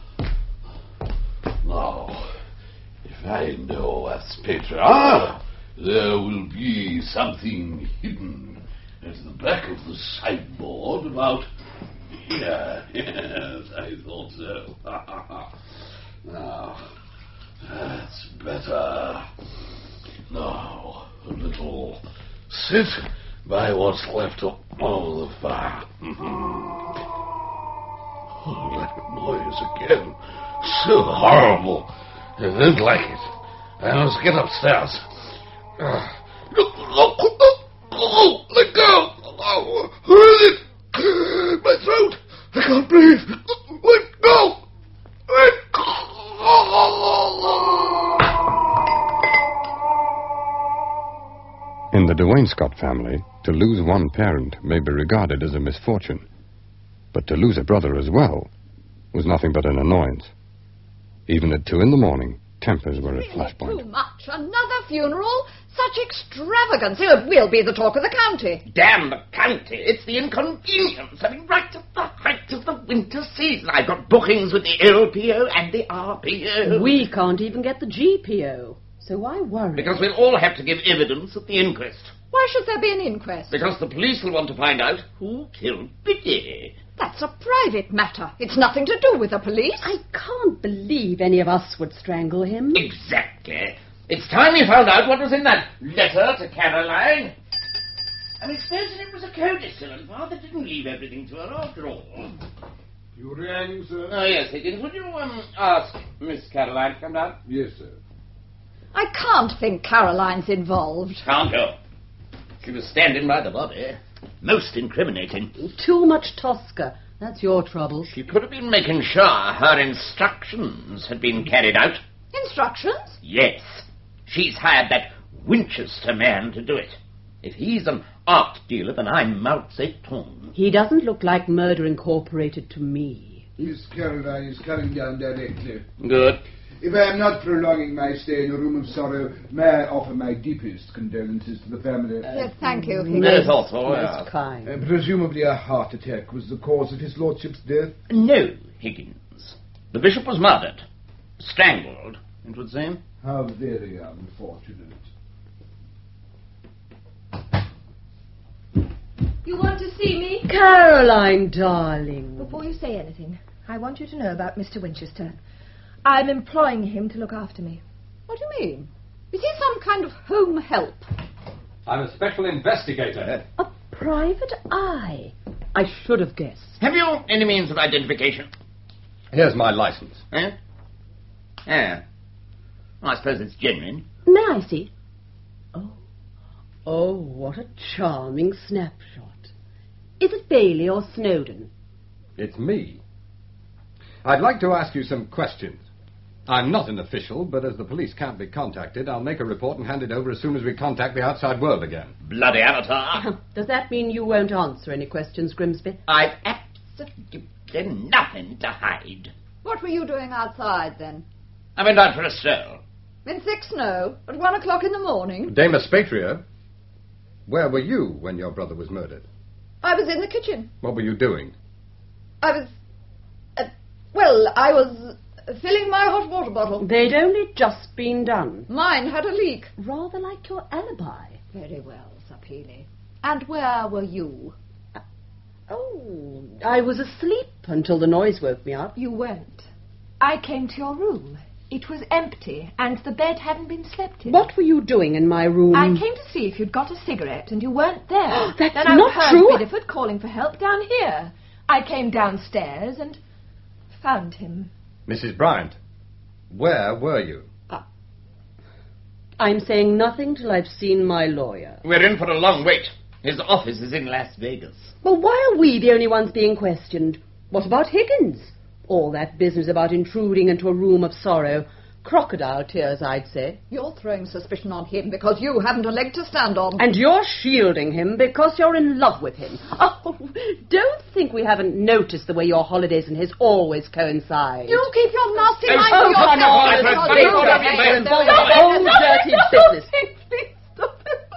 Now, if I know what's Petra, ah, there will be something hidden at the back of the sideboard about here. Yes, I thought so. Now, that's better. Now, a little sit by what's left of the fire. Oh, that noise again. So horrible. I don't like it. I must get upstairs. Uh, no, no, no, no, let go. Oh, who is it? My throat. I can't breathe. Let go. Let go. In the De Wainscott family, to lose one parent may be regarded as a misfortune. But to lose a brother as well was nothing but an annoyance. Even at two in the morning, tempers were at flashpoint. Too much. Another funeral? Such extravagance. It will be the talk of the county. Damn the county. It's the inconvenience. I mean, right at the height of the winter season. I've got bookings with the L P O and the R P O. We can't even get the G P O. So why worry? Because we'll all have to give evidence at the inquest. Why should there be an inquest? Because the police will want to find out who killed Biddy. That's a private matter. It's nothing to do with the police. I can't believe any of us would strangle him. Exactly. It's time we found out what was in that letter to Caroline. I mean, supposing it was a codicil and Father didn't leave everything to her after all. You rang, sir? Oh, yes, Higgins. Would you um, ask Miss Caroline to come down? Yes, sir. I can't think Caroline's involved. Can't you? She was standing by the body. Most incriminating. Too much Tosca. That's your trouble. She could have been making sure her instructions had been carried out. Instructions? Yes. She's hired that Winchester man to do it. If he's an art dealer, then I'm Mao Zedong. He doesn't look like Murder Incorporated to me. Miss Caroline is coming down directly. Good. If I am not prolonging my stay in a room of sorrow, may I offer my deepest condolences to the family? Yes, thank you. Very thoughtful, Most yeah. kind. Uh, presumably a heart attack was the cause of his lordship's death? No, Higgins. The bishop was murdered. Strangled, it would seem. How very unfortunate. You want to see me? Caroline, darling. Before you say anything, I want you to know about Mister Winchester. I'm employing him to look after me. What do you mean? Is he some kind of home help? I'm a special investigator. A private eye. I should have guessed. Have you any means of identification? Here's my license. Eh? Yeah. Well, I suppose it's genuine. May I see? Oh. Oh, what a charming snapshot. Is it Bailey or Snowden? It's me. I'd like to ask you some questions. I'm not an official, but as the police can't be contacted, I'll make a report and hand it over as soon as we contact the outside world again. Bloody avatar. Does that mean you won't answer any questions, Grimsby? I've absolutely nothing to hide. What were you doing outside, then? I went out for a stroll. In thick snow, at one o'clock in the morning. Dame Aspatria, where were you when your brother was murdered? I was in the kitchen. What were you doing? I was... Uh, well, I was filling my hot water bottle. They'd only just been done. Mine had a leak. Rather like your alibi. Very well, Sir Peely. And where were you? Uh, oh, I was asleep until the noise woke me up. You weren't. I came to your room. It was empty, and the bed hadn't been slept in. What were you doing in my room? I came to see if you'd got a cigarette, and you weren't there. That's then not I heard true. Bideford calling for help down here. I came downstairs and found him. Missus Bryant, where were you? Uh, I'm saying nothing till I've seen my lawyer. We're in for a long wait. His office is in Las Vegas. Well, why are we the only ones being questioned? What about Higgins? All that business about intruding into a room of sorrow. Crocodile tears, I'd say. You're throwing suspicion on him because you haven't a leg to stand on. And you're shielding him because you're in love with him. Oh, don't think we haven't noticed the way your holidays and his always coincide. You keep your nasty Oh, mind oh, to yourself. come on, because let's you go, don't let's make go, it. let's There go. is The whole dirty business. Please stop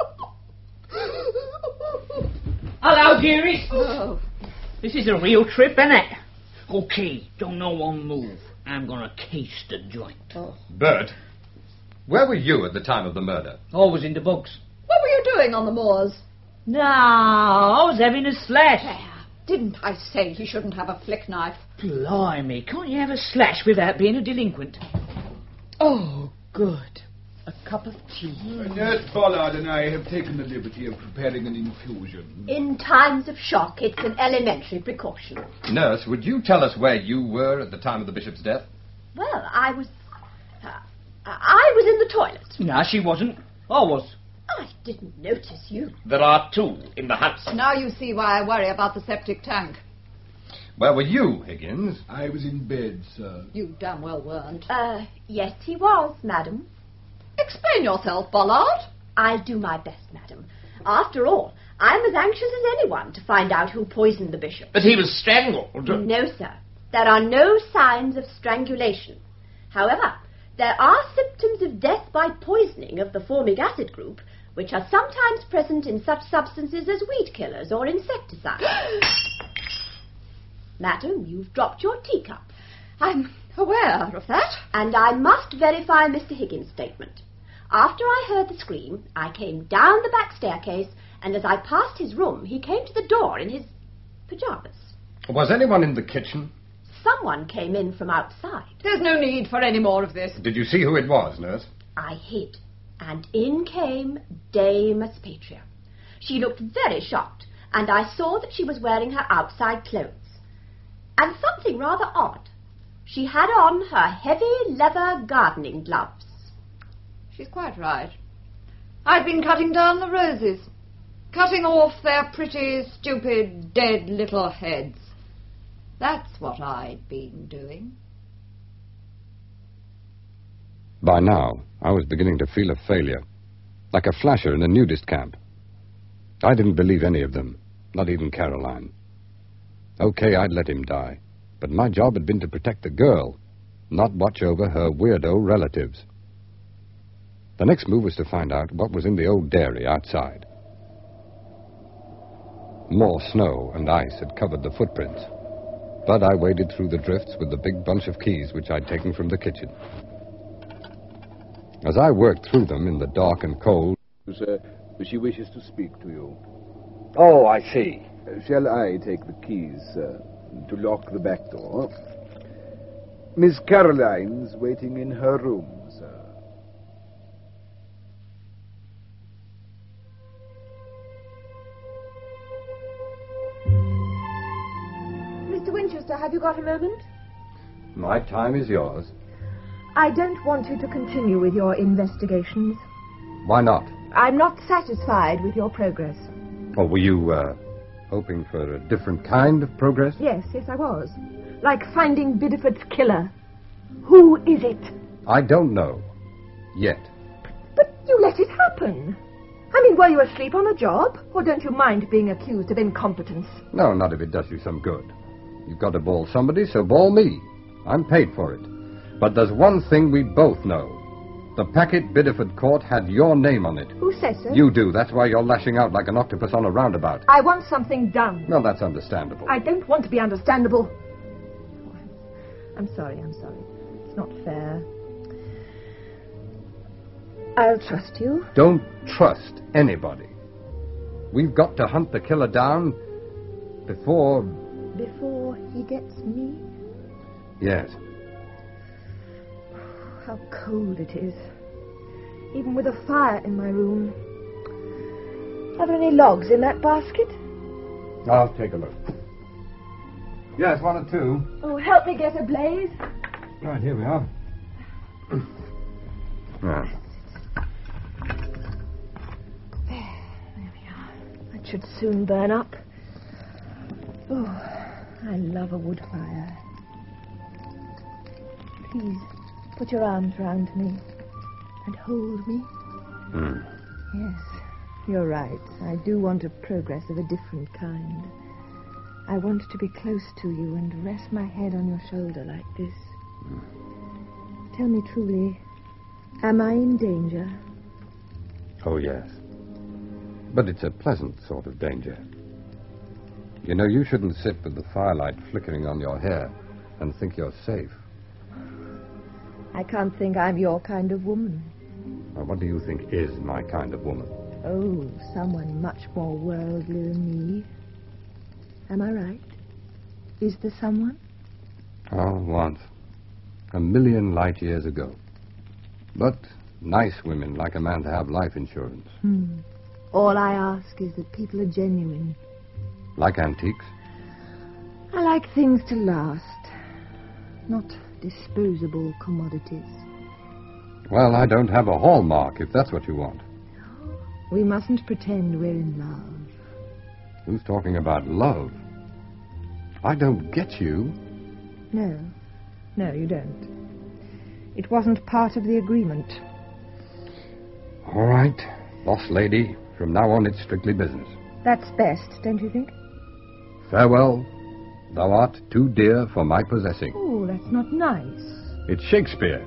it. Hello, dearest. Oh. This is a real trip, isn't it? Okay, don't no one move. I'm gonna case the joint. Oh. Bert, where were you at the time of the murder? I was in the bugs. What were you doing on the moors? No, I was having a slash. There. Didn't I say he shouldn't have a flick knife? Blimey, can't you have a slash without being a delinquent? Oh, good. A cup of tea. Nurse Bollard and I have taken the liberty of preparing an infusion. In times of shock, it's an elementary precaution. Nurse, would you tell us where you were at the time of the bishop's death? Well, I was... Uh, I was in the toilet. No, she wasn't. I was. I didn't notice you. There are two in the house. Now you see why I worry about the septic tank. Where were you, Higgins? I was in bed, sir. You damn well weren't. Uh, yes, he was, madam. Explain yourself, Bollard. I'll do my best, madam. After all, I'm as anxious as anyone to find out who poisoned the bishop. But he was strangled. No, sir. There are no signs of strangulation. However, there are symptoms of death by poisoning of the formic acid group, which are sometimes present in such substances as weed killers or insecticides. Madam, you've dropped your teacup. I'm aware of that. And I must verify Mister Higgins' statement. After I heard the scream, I came down the back staircase, and as I passed his room, he came to the door in his pyjamas. Was anyone in the kitchen? Someone came in from outside. There's no need for any more of this. Did you see who it was, nurse? I hid, and in came Dame Aspatria. She looked very shocked, and I saw that she was wearing her outside clothes. And something rather odd. She had on her heavy leather gardening gloves. She's quite right. I'd been cutting down the roses, cutting off their pretty, stupid, dead little heads. That's what I'd been doing. By now, I was beginning to feel a failure, like a flasher in a nudist camp. I didn't believe any of them, not even Caroline. Okay, I'd let him die, but my job had been to protect the girl, not watch over her weirdo relatives. The next move was to find out what was in the old dairy outside. More snow and ice had covered the footprints, but I waded through the drifts with the big bunch of keys which I'd taken from the kitchen. As I worked through them in the dark and cold... Sir, she wishes to speak to you. Oh, I see. Uh, shall I take the keys, sir, to lock the back door? Miss Caroline's waiting in her room, sir. Mister Winchester, have you got a moment? My time is yours. I don't want you to continue with your investigations. Why not? I'm not satisfied with your progress. Or were you, uh, hoping for a different kind of progress? Yes, yes, I was. Like finding Bideford's killer. Who is it? I don't know. Yet. But you let it happen. I mean, were you asleep on the job? Or don't you mind being accused of incompetence? No, not if it does you some good. You've got to ball somebody, so ball me. I'm paid for it. But there's one thing we both know. The packet Bideford caught had your name on it. Who says so? You do. That's why you're lashing out like an octopus on a roundabout. I want something done. Well, that's understandable. I don't want to be understandable. I'm sorry, I'm sorry. It's not fair. I'll trust you. Don't trust anybody. We've got to hunt the killer down before... Before he gets me? Yes. How cold it is. Even with a fire in my room. Are there any logs in that basket? I'll take a look. Yes, one or two. Oh, help me get a blaze. Right, here we are. Yeah. There, there we are. That should soon burn up. Oh, I love a wood fire. Please, put your arms round me and hold me. Hmm. Yes, you're right. I do want a progress of a different kind. I want to be close to you and rest my head on your shoulder like this. Mm. Tell me truly, am I in danger? Oh, yes. But it's a pleasant sort of danger. You know, you shouldn't sit with the firelight flickering on your hair and think you're safe. I can't think I'm your kind of woman. Well, what do you think is my kind of woman? Oh, someone much more worldly than me. Am I right? Is there someone? Oh, once. A million light years ago. But nice women like a man to have life insurance. Hmm. All I ask is that people are genuine. Like antiques? I like things to last, not disposable commodities. Well, I don't have a hallmark, if that's what you want. We mustn't pretend we're in love. Who's talking about love? I don't get you. No. No, you don't. It wasn't part of the agreement. All right, boss lady. From now on, it's strictly business. That's best, don't you think? Farewell. Thou art too dear for my possessing. Oh, that's not nice. It's Shakespeare.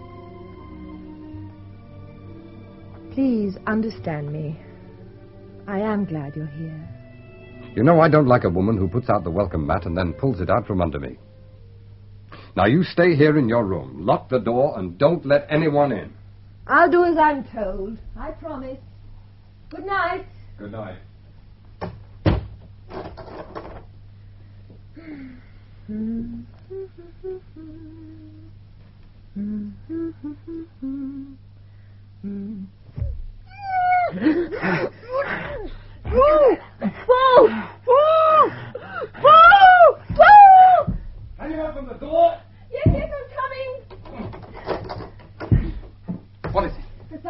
Please understand me. I am glad you're here. You know, I don't like a woman who puts out the welcome mat and then pulls it out from under me. Now, you stay here in your room. Lock the door and don't let anyone in. I'll do as I'm told. I promise. Good night. Good night. Whoa! Whoa! Whoa! Whoa! Whoa! Can you open the door? Yes, yes, I'm coming. What is it? There's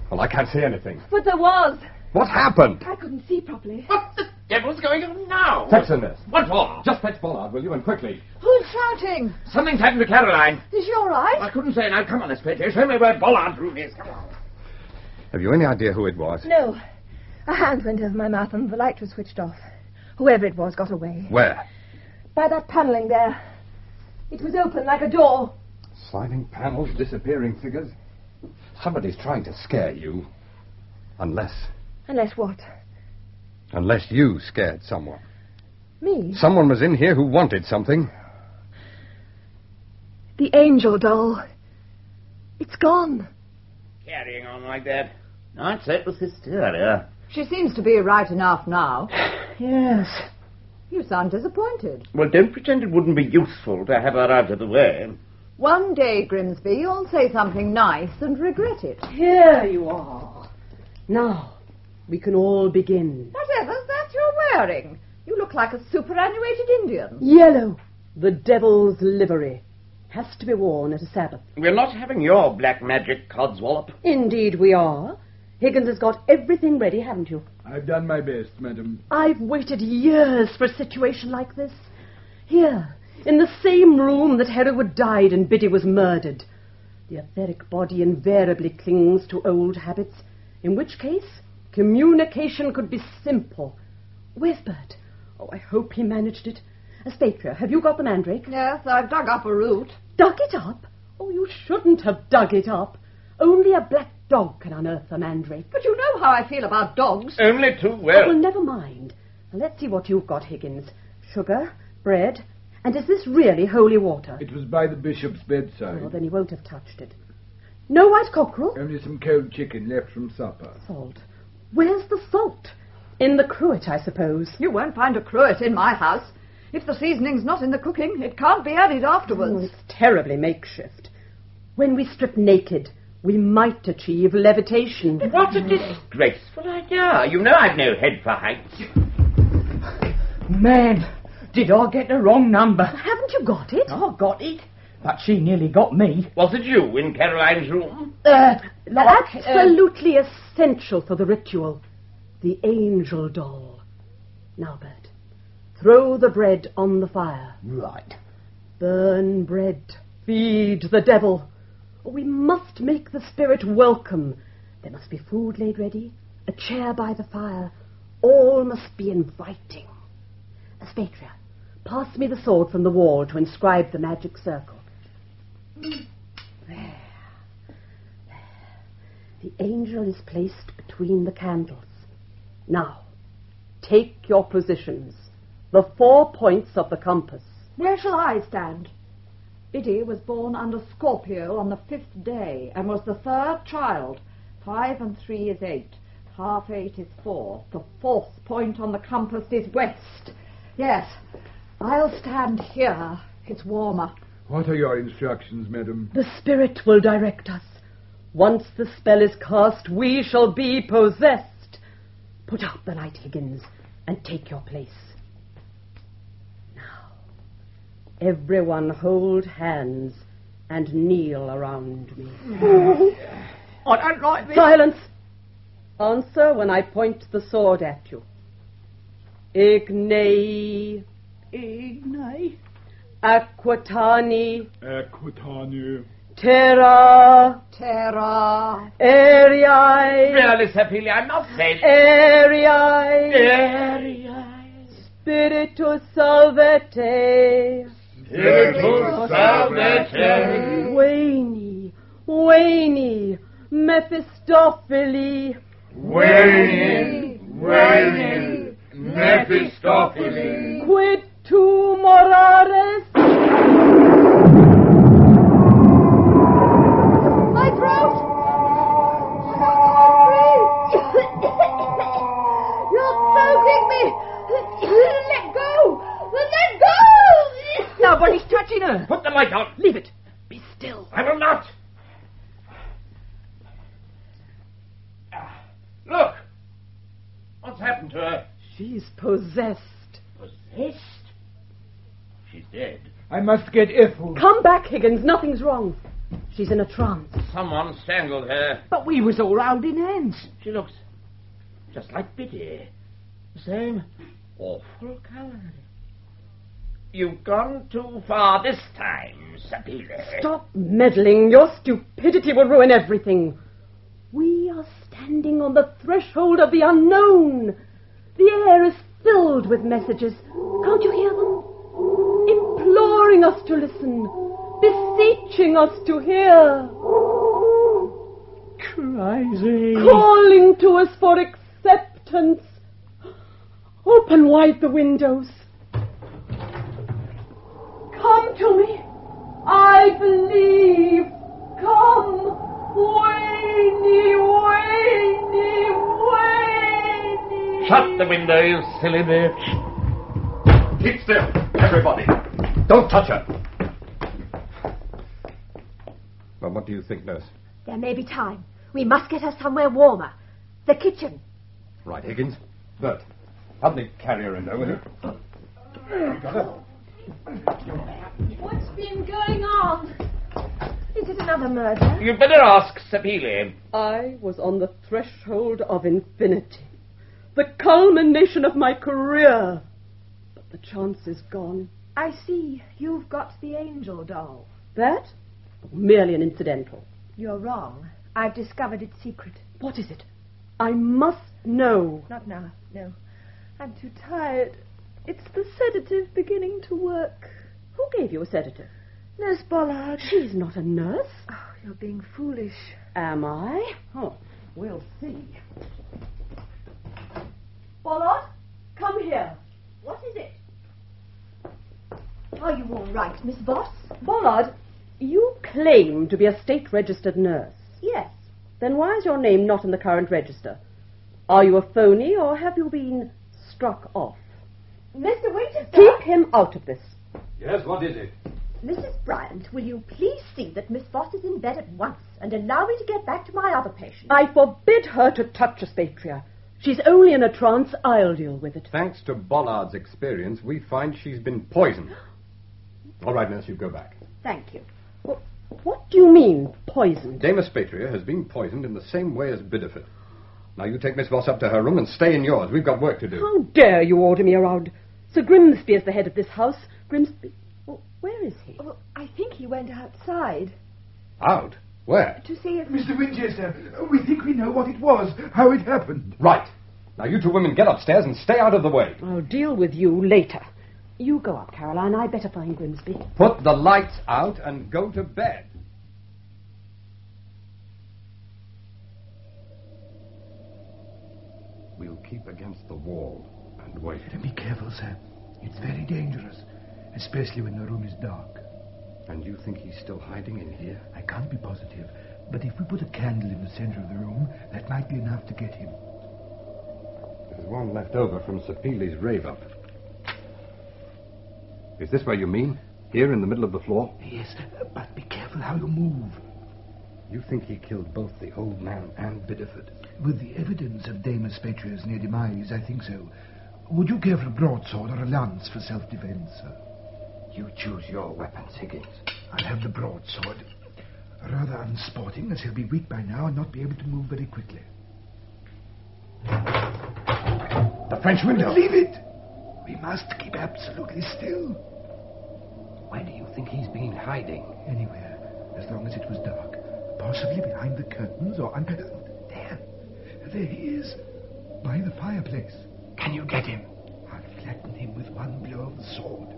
Well, I can't see anything. But there was. What happened? I couldn't see properly. What the devil's going on now? Fetch the nurse. What for? Just fetch Bollard, will you, and quickly. Who's shouting? Something's happened to Caroline. Is she all right? I couldn't say now. Come on, Inspector. Show me where Bollard's room is. Come on. Have you any idea who it was? No. A hand went over my mouth and the light was switched off. Whoever it was got away. Where? By that panelling there. It was open like a door. Sliding panels, disappearing figures. Somebody's trying to scare you. Unless... Unless what? Unless you scared someone. Me? Someone was in here who wanted something. The angel doll. It's gone. Carrying on like that. I'd say it was hysteria. She seems to be right enough now. Yes. You sound disappointed. Well, don't pretend it wouldn't be useful to have her out of the way. One day, Grimsby, you'll say something nice and regret it. Here you are. Now, we can all begin. Whatever's that you're wearing? You look like a superannuated Indian. Yellow, the devil's livery, has to be worn at a Sabbath. We're not having your black magic, Codswallop. Indeed we are. Higgins has got everything ready, haven't you? I've done my best, madam. I've waited years for a situation like this. Here, in the same room that Hereward died and Biddy was murdered. The etheric body invariably clings to old habits, in which case communication could be simple. Where's Bert? Oh, I hope he managed it. Aspatria, have you got the mandrake? Yes, I've dug up a root. Dug it up? Oh, you shouldn't have dug it up. Only a black dog can unearth a mandrake. But you know how I feel about dogs. Only too well. Oh, well, never mind. Now, let's see what you've got, Higgins. Sugar, bread, and is this really holy water? It was by the bishop's bedside. Oh, then he won't have touched it. No white cockerel? Only some cold chicken left from supper. Salt. Where's the salt? In the cruet, I suppose. You won't find a cruet in my house. If the seasoning's not in the cooking, it can't be added afterwards. Oh, it's terribly makeshift. When we strip naked, we might achieve levitation. What a disgraceful idea. You know I've no head for heights. Man, did I get the wrong number? Haven't you got it? I got it, but she nearly got me. Was it you in Caroline's room? Uh, like, absolutely uh, essential for the ritual. The angel doll. Now, Bert, throw the bread on the fire. Right. Burn bread. Feed the devil. We must make the spirit welcome. There must be food laid ready, a chair by the fire. All must be inviting. Aspatria, pass me the sword from the wall to inscribe the magic circle. There. There. The angel is placed between the candles. Now, take your positions. The four points of the compass. Where shall I stand? Biddy was born under Scorpio on the fifth day and was the third child. Five and three is eight. Half eight is four. The fourth point on the compass is west. Yes, I'll stand here. It's warmer. What are your instructions, madam? The spirit will direct us. Once the spell is cast, we shall be possessed. Put out the light, Higgins, and take your place. Now, everyone hold hands and kneel around me. I don't like this. Silence! Answer when I point the sword at you. Ignei. Ignei. Aquitani. Aquitani. Terra. Terra. Ariae. Really, Sir Peely, I'm not safe. Ariae. Ariae. Spiritus Salvete. Spiritus Salvete. Veni. Veni. Mephistopheli. Veni. Veni. Mephistopheli. Quid tu morares? My throat! You're choking me! Let go! Let go! Nobody's touching her. Put the light on. Leave it. Be still. I will not. Ah, look. What's happened to her? She's possessed. Possessed? She's dead. I must get Ethel. Come back, Higgins. Nothing's wrong. She's in a trance. Someone strangled her. But we was all holding hands. She looks just like Biddy. The same awful colour. You've gone too far this time, Sabine. Stop meddling. Your stupidity will ruin everything. We are standing on the threshold of the unknown. The air is filled with messages. Can't you hear them? Imploring us to listen. Beseeching us to hear. Crazy. Calling to us for acceptance. Open wide the windows. Come to me. I believe. Come. Wayne, Wayne, Wayne. Shut the window, you silly bitch. Keep still, everybody. Don't touch her. Well, what do you think, nurse? There may be time. We must get her somewhere warmer. The kitchen. Right, Higgins. Bert, help me carry her in there, will you? You got her? What's been going on? Is it another murder? You'd better ask Sabine. I was on the threshold of infinity. The culmination of my career. But the chance is gone. I see. You've got the angel doll. That? Merely an incidental. You're wrong. I've discovered its secret. What is it? I must know. Not now, no. I'm too tired. It's the sedative beginning to work. Who gave you a sedative? Nurse Bollard. She's not a nurse. Oh, you're being foolish. Am I? Oh, we'll see. Bollard, come here. What is it? Are you all right, Miss Voss? Bollard, you claim to be a state-registered nurse. Yes. Then why is your name not in the current register? Are you a phony, or have you been struck off? Mister Winchester! Keep him out of this. Yes, what is it? Missus Bryant, will you please see that Miss Voss is in bed at once and allow me to get back to my other patient? I forbid her to touch Aspatria. She's only in a trance. I'll deal with it. Thanks to Bollard's experience, we find she's been poisoned. All right, nurse, you go back. Thank you. Well, what do you mean, poisoned? Dame Aspatria has been poisoned in the same way as Bideford. Now you take Miss Voss up to her room and stay in yours. We've got work to do. How dare you order me around? Sir Grimsby is the head of this house. Grimsby... Well, where is he? Oh, I think he went outside. Out? Where? To see if... Mister Winchester, we think we know what it was, how it happened. Right. Now you two women get upstairs and stay out of the way. I'll deal with you later. You go up, Caroline. I'd better find Grimsby. Put the lights out and go to bed. We'll keep against the wall and wait. Be careful, sir. It's very dangerous, especially when the room is dark. And you think he's still hiding in here? I can't be positive, but if we put a candle in the center of the room, that might be enough to get him. There's one left over from Sir Peely's rave-up. Is this where you mean? Here in the middle of the floor? Yes, but be careful how you move. You think he killed both the old man and Bideford? With the evidence of Dame Aspatria's near demise, I think so. Would you care for a broadsword or a lance for self-defense, sir? You choose your weapons, Higgins. I'll have the broadsword. Rather unsporting, as he'll be weak by now and not be able to move very quickly. The French window! Leave it! We must keep absolutely still. Where do you think he's been hiding? Anywhere, as long as it was dark. Possibly behind the curtains or under... There. There he is. By the fireplace. Can you get him? I'll flatten him with one blow of the sword.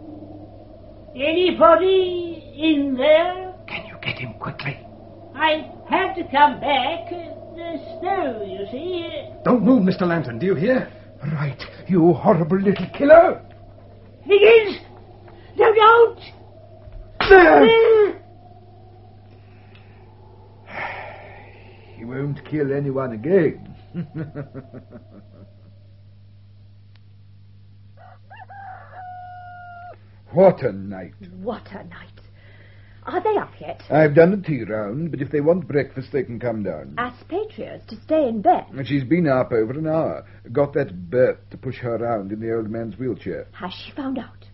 Anybody in there? Can you get him quickly? I had to come back. The snow, you see. Don't move, Mister Lantern. Do you hear? Right, you horrible little killer. Higgins! Look out! There! He won't kill anyone again. What a night. What a night. Are they up yet? I've done the tea round, but if they want breakfast, they can come down. Aspatria's to stay in bed. She's been up over an hour. Got that Bert to push her around in the old man's wheelchair. Has she found out?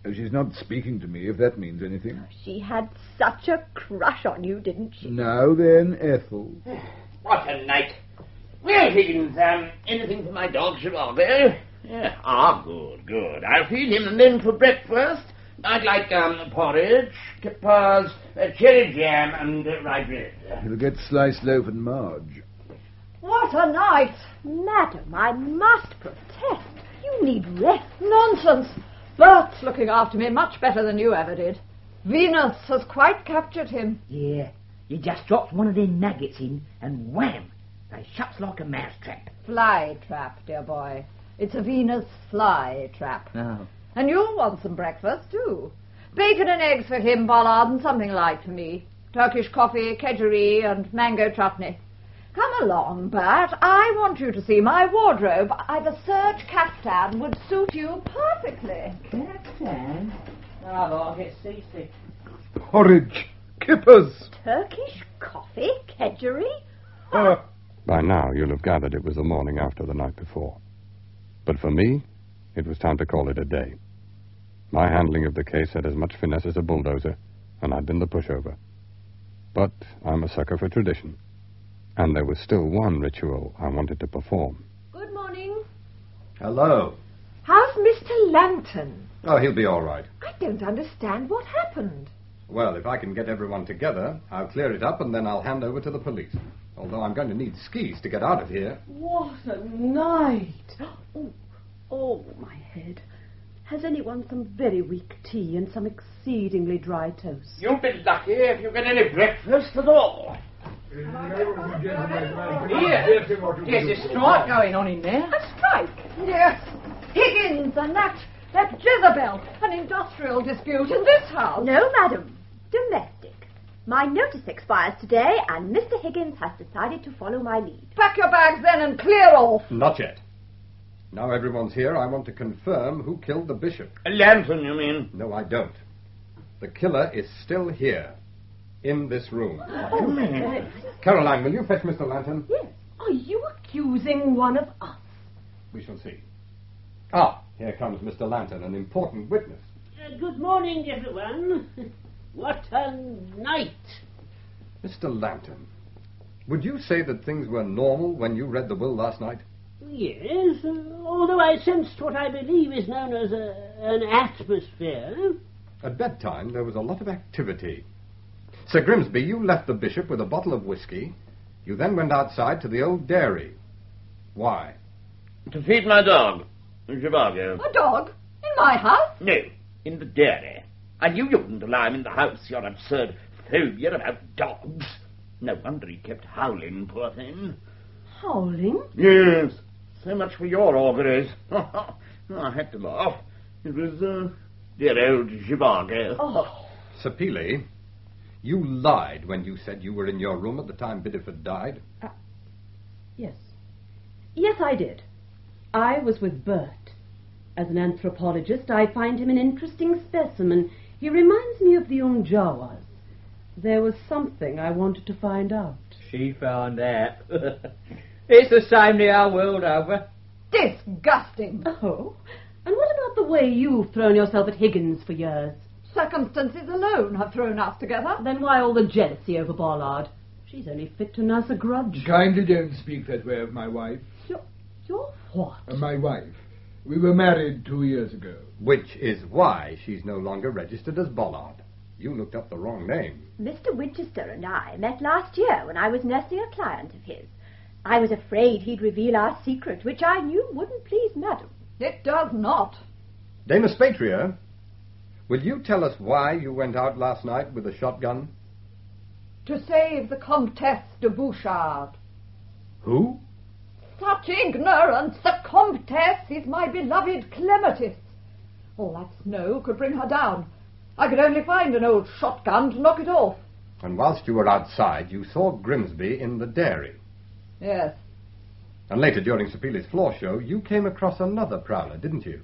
Oh, she's not speaking to me, if that means anything. She had such a crush on you, didn't she? Now then, Ethel. What a night. Well, Higgins, um, anything for my dog, Geraldo? Yeah. Ah, good, good. I'll feed him, and then for breakfast, I'd like, um, porridge, kippers, uh, cherry jam, and uh, rye bread. He'll get sliced loaf and marge. What a night! Madam, I must protest. You need rest. Nonsense! Bert's looking after me much better than you ever did. Venus has quite captured him. Yeah, you just dropped one of them nuggets in, and wham! They shuts like a mousetrap. Fly trap, dear boy. It's a Venus fly trap. Oh. And you'll want some breakfast, too. Bacon and eggs for him, Bollard, and something light for me. Turkish coffee, kedgeree, and mango chutney. Come along, Bert. I want you to see my wardrobe. I've a serge caftan would suit you perfectly. Caftan? Oh, I get seasick. Porridge. Kippers. Turkish coffee? Kedgeree? Uh, By now, you'll have gathered it was the morning after the night before. But for me, it was time to call it a day. My handling of the case had as much finesse as a bulldozer, and I'd been the pushover. But I'm a sucker for tradition. And there was still one ritual I wanted to perform. Good morning. Hello. How's Mister Lantern? Oh, he'll be all right. I don't understand what happened. Well, if I can get everyone together, I'll clear it up and then I'll hand over to the police. Although I'm going to need skis to get out of here. What a night! Oh, oh, my head. Has anyone some very weak tea and some exceedingly dry toast? You'll be lucky if you get any breakfast at all. Here. There's a strike going on in there. A strike? Yes. Higgins and that, that Jezebel. An industrial dispute in this house. No, madam. Domestic. My notice expires today, and Mister Higgins has decided to follow my lead. Pack your bags then and clear off. Not yet. Now everyone's here, I want to confirm who killed the bishop. A lantern, you mean? No, I don't. The killer is still here. In this room. Oh, Caroline, will you fetch Mister Lantern? Yes. Are you accusing one of us? We shall see. Ah, here comes Mister Lantern, an important witness. Uh, good morning, everyone. What a night. Mister Lantern, would you say that things were normal when you read the will last night? Yes, uh, although I sensed what I believe is known as a, an atmosphere. At bedtime, there was a lot of activity. Sir Grimsby, you left the bishop with a bottle of whiskey. You then went outside to the old dairy. Why? To feed my dog, Zhivago. A dog? In my house? No, in the dairy. I knew you wouldn't allow him in the house, your absurd phobia about dogs. No wonder he kept howling, poor thing. Howling? Yes, so much for your auguries. I had to laugh. It was, uh, dear old Zhivago. Oh. Sir Peely, you lied when you said you were in your room at the time Bideford died. Uh, yes. Yes, I did. I was with Bert. As an anthropologist, I find him an interesting specimen. He reminds me of the young Jawas. There was something I wanted to find out. She found out. It's the same the whole world over. Disgusting. Oh? And what about the way you've thrown yourself at Higgins for years? Circumstances alone have thrown us together. Then why all the jealousy over Bollard? She's only fit to nurse a grudge. Kindly don't speak that way of my wife. Your, your what? Uh, my wife. We were married two years ago. Which is why she's no longer registered as Bollard. You looked up the wrong name. Mister Winchester and I met last year when I was nursing a client of his. I was afraid he'd reveal our secret, which I knew wouldn't please madam. It does not. Dame Aspatria, will you tell us why you went out last night with a shotgun? To save the Comtesse de Bouchard. Who? Such ignorance! The Comtesse is my beloved Clematis. All that snow could bring her down. I could only find an old shotgun to knock it off. And whilst you were outside, you saw Grimsby in the dairy. Yes. And later, during Sir Peely's floor show, you came across another prowler, didn't you?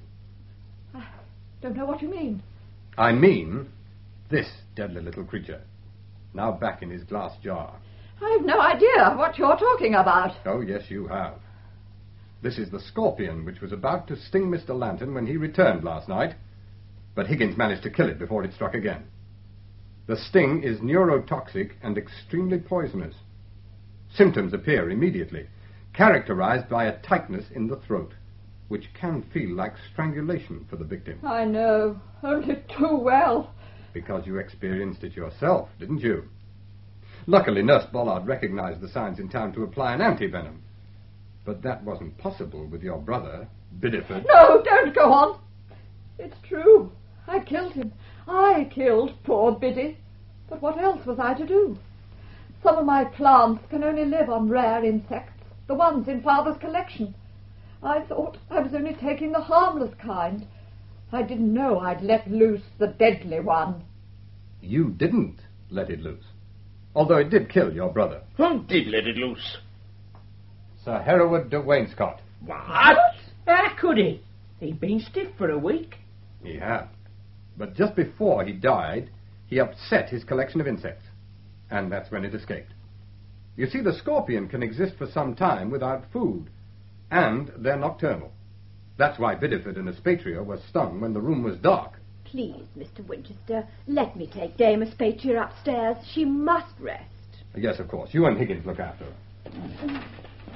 I don't know what you mean. I mean, this deadly little creature, now back in his glass jar. I've no idea what you're talking about. Oh, yes, you have. This is the scorpion which was about to sting Mister Lantern when he returned last night. but Higgins managed to kill it before it struck again. The sting is neurotoxic and extremely poisonous. Symptoms appear immediately, characterized by a tightness in the throat, which can feel like strangulation for the victim. I know, only too well. Because you experienced it yourself, didn't you? Luckily, Nurse Bollard recognized the signs in time to apply an antivenom. But that wasn't possible with your brother, Bideford. No, don't go on. It's true. I killed him. I killed poor Biddy. But what else was I to do? Some of my plants can only live on rare insects, the ones in Father's collection. I thought I was only taking the harmless kind. I didn't know I'd let loose the deadly one. You didn't let it loose, although it did kill your brother. Who did let it loose? Sir Hereward de Wainscott. What? How could he? He'd been stiff for a week. He had. But just before he died, he upset his collection of insects. And that's when it escaped. You see, the scorpion can exist for some time without food. And they're nocturnal. That's why Bideford and Aspatria were stung when the room was dark. Please, Mister Winchester, let me take Dame Aspatria upstairs. She must rest. Yes, of course. You and Higgins look after her.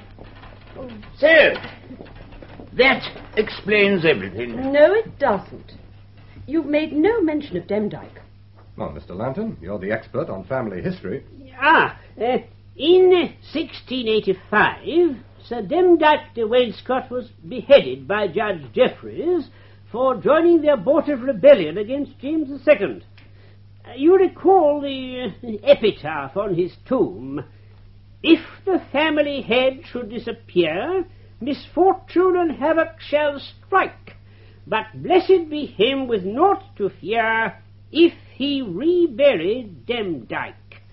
So, that explains everything. No, it doesn't. You've made no mention of Demdike. Well, Mister Lanton, you're the expert on family history. Ah, uh, in sixteen eighty-five, Sir Demdike de Wainscott was beheaded by Judge Jeffreys for joining the abortive rebellion against James the Second. Uh, you recall the uh, epitaph on his tomb. If the family head should disappear, misfortune and havoc shall strike. But blessed be him with naught to fear, if he reburied Demdike.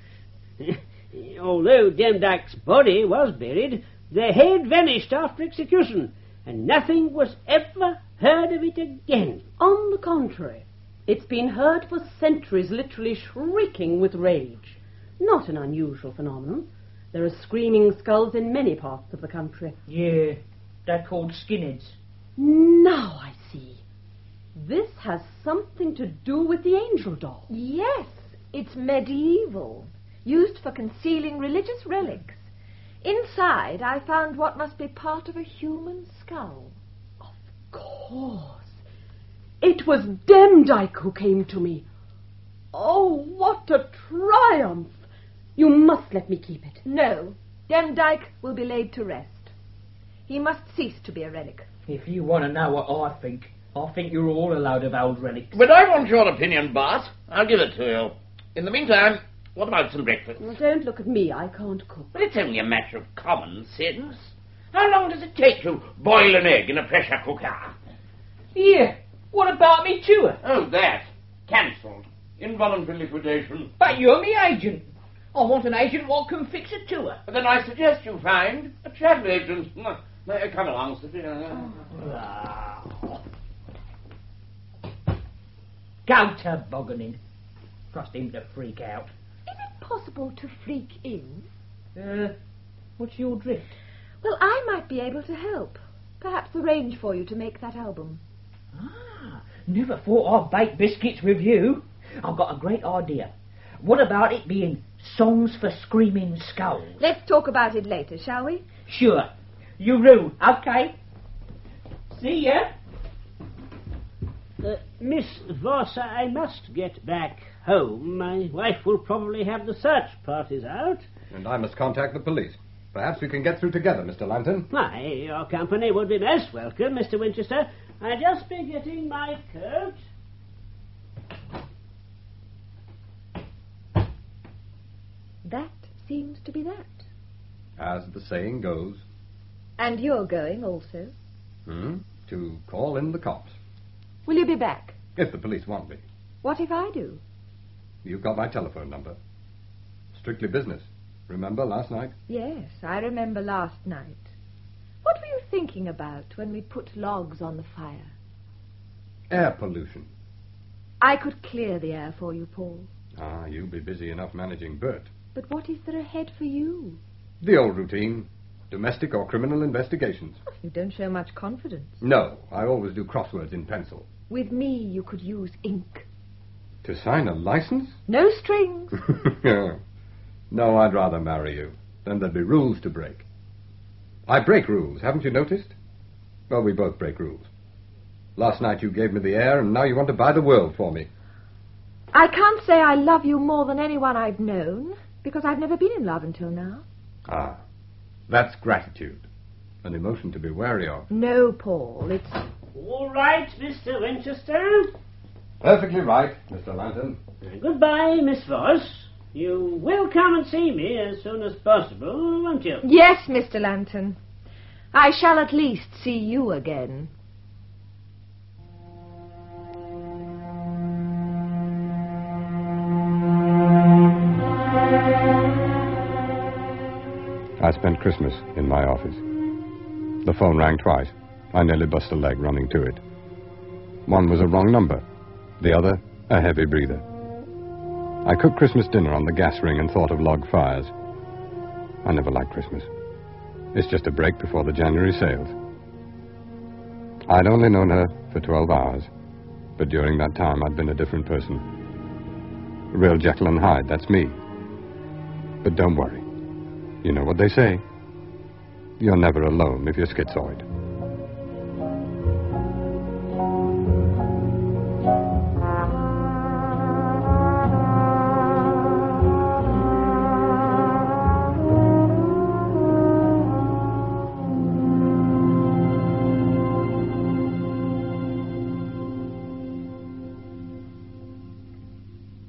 Although Demdike's body was buried, the head vanished after execution, and nothing was ever heard of it again. On the contrary, it's been heard for centuries, literally shrieking with rage. Not an unusual phenomenon. There are screaming skulls in many parts of the country. Yeah, they're called skinheads. Now I see. This has something to do with the angel doll. Yes, it's medieval, used for concealing religious relics. Inside, I found what must be part of a human skull. Of course. It was Demdike who came to me. Oh, what a triumph! You must let me keep it. No, Demdike will be laid to rest. He must cease to be a relic. If you want to know what I think, I think you're all a load of old relics. But I want your opinion, Bart. I'll give it to you. In the meantime, what about some breakfast? Well, don't look at me. I can't cook. But it's only a matter of common sense. How long does it take to boil an egg in a pressure cooker? Yeah, what about me tour? Oh, that. Cancelled. Involuntary liquidation. But you're me agent. I want an agent what can fix a tour. Then I suggest you find a travel agent. Come along, Sophia. Oh. Go to bogganing. Trust him to freak out. Is it possible to freak in? Uh, what's your drift? Well, I might be able to help. Perhaps arrange for you to make that album. Ah, never thought I'd bake biscuits with you. I've got a great idea. What about it being Songs for Screaming Skulls? Let's talk about it later, shall we? Sure. You rule. Okay. See ya. Uh, Miss Voss, I must get back home. My wife will probably have the search parties out. And I must contact the police. Perhaps we can get through together, Mister Lanton. Why, your company would be most welcome, Mister Winchester. I'll just be getting my coat. That seems to be that. As the saying goes. And you're going also? Hmm? To call in the cops. Will you be back? If the police want me. What if I do? You've got my telephone number. Strictly business. Remember last night? Yes, I remember last night. What were you thinking about when we put logs on the fire? Air pollution. I could clear the air for you, Paul. Ah, you'll be busy enough managing Bert. But what is there ahead for you? The old routine. Domestic or criminal investigations. You don't show much confidence. No, I always do crosswords in pencil. With me, you could use ink. To sign a license? No strings. No, I'd rather marry you. Then there'd be rules to break. I break rules, haven't you noticed? Well, we both break rules. Last night you gave me the air, and now you want to buy the world for me. I can't say I love you more than anyone I've known, because I've never been in love until now. Ah, that's gratitude. An emotion to be wary of. No, Paul, it's... All right, Mister Winchester. Perfectly right, Mister Lantern. Uh, goodbye, Miss Voss. You will come and see me as soon as possible, won't you? Yes, Mister Lantern. I shall at least see you again. I spent Christmas in my office. The phone rang twice. I nearly bust a leg running to it. One was a wrong number. The other, a heavy breather. I cooked Christmas dinner on the gas ring and thought of log fires. I never liked Christmas. It's just a break before the January sales. I'd only known her for twelve hours, but during that time I'd been a different person. Real Jekyll and Hyde, that's me. But don't worry. You know what they say. You're never alone if you're schizoid.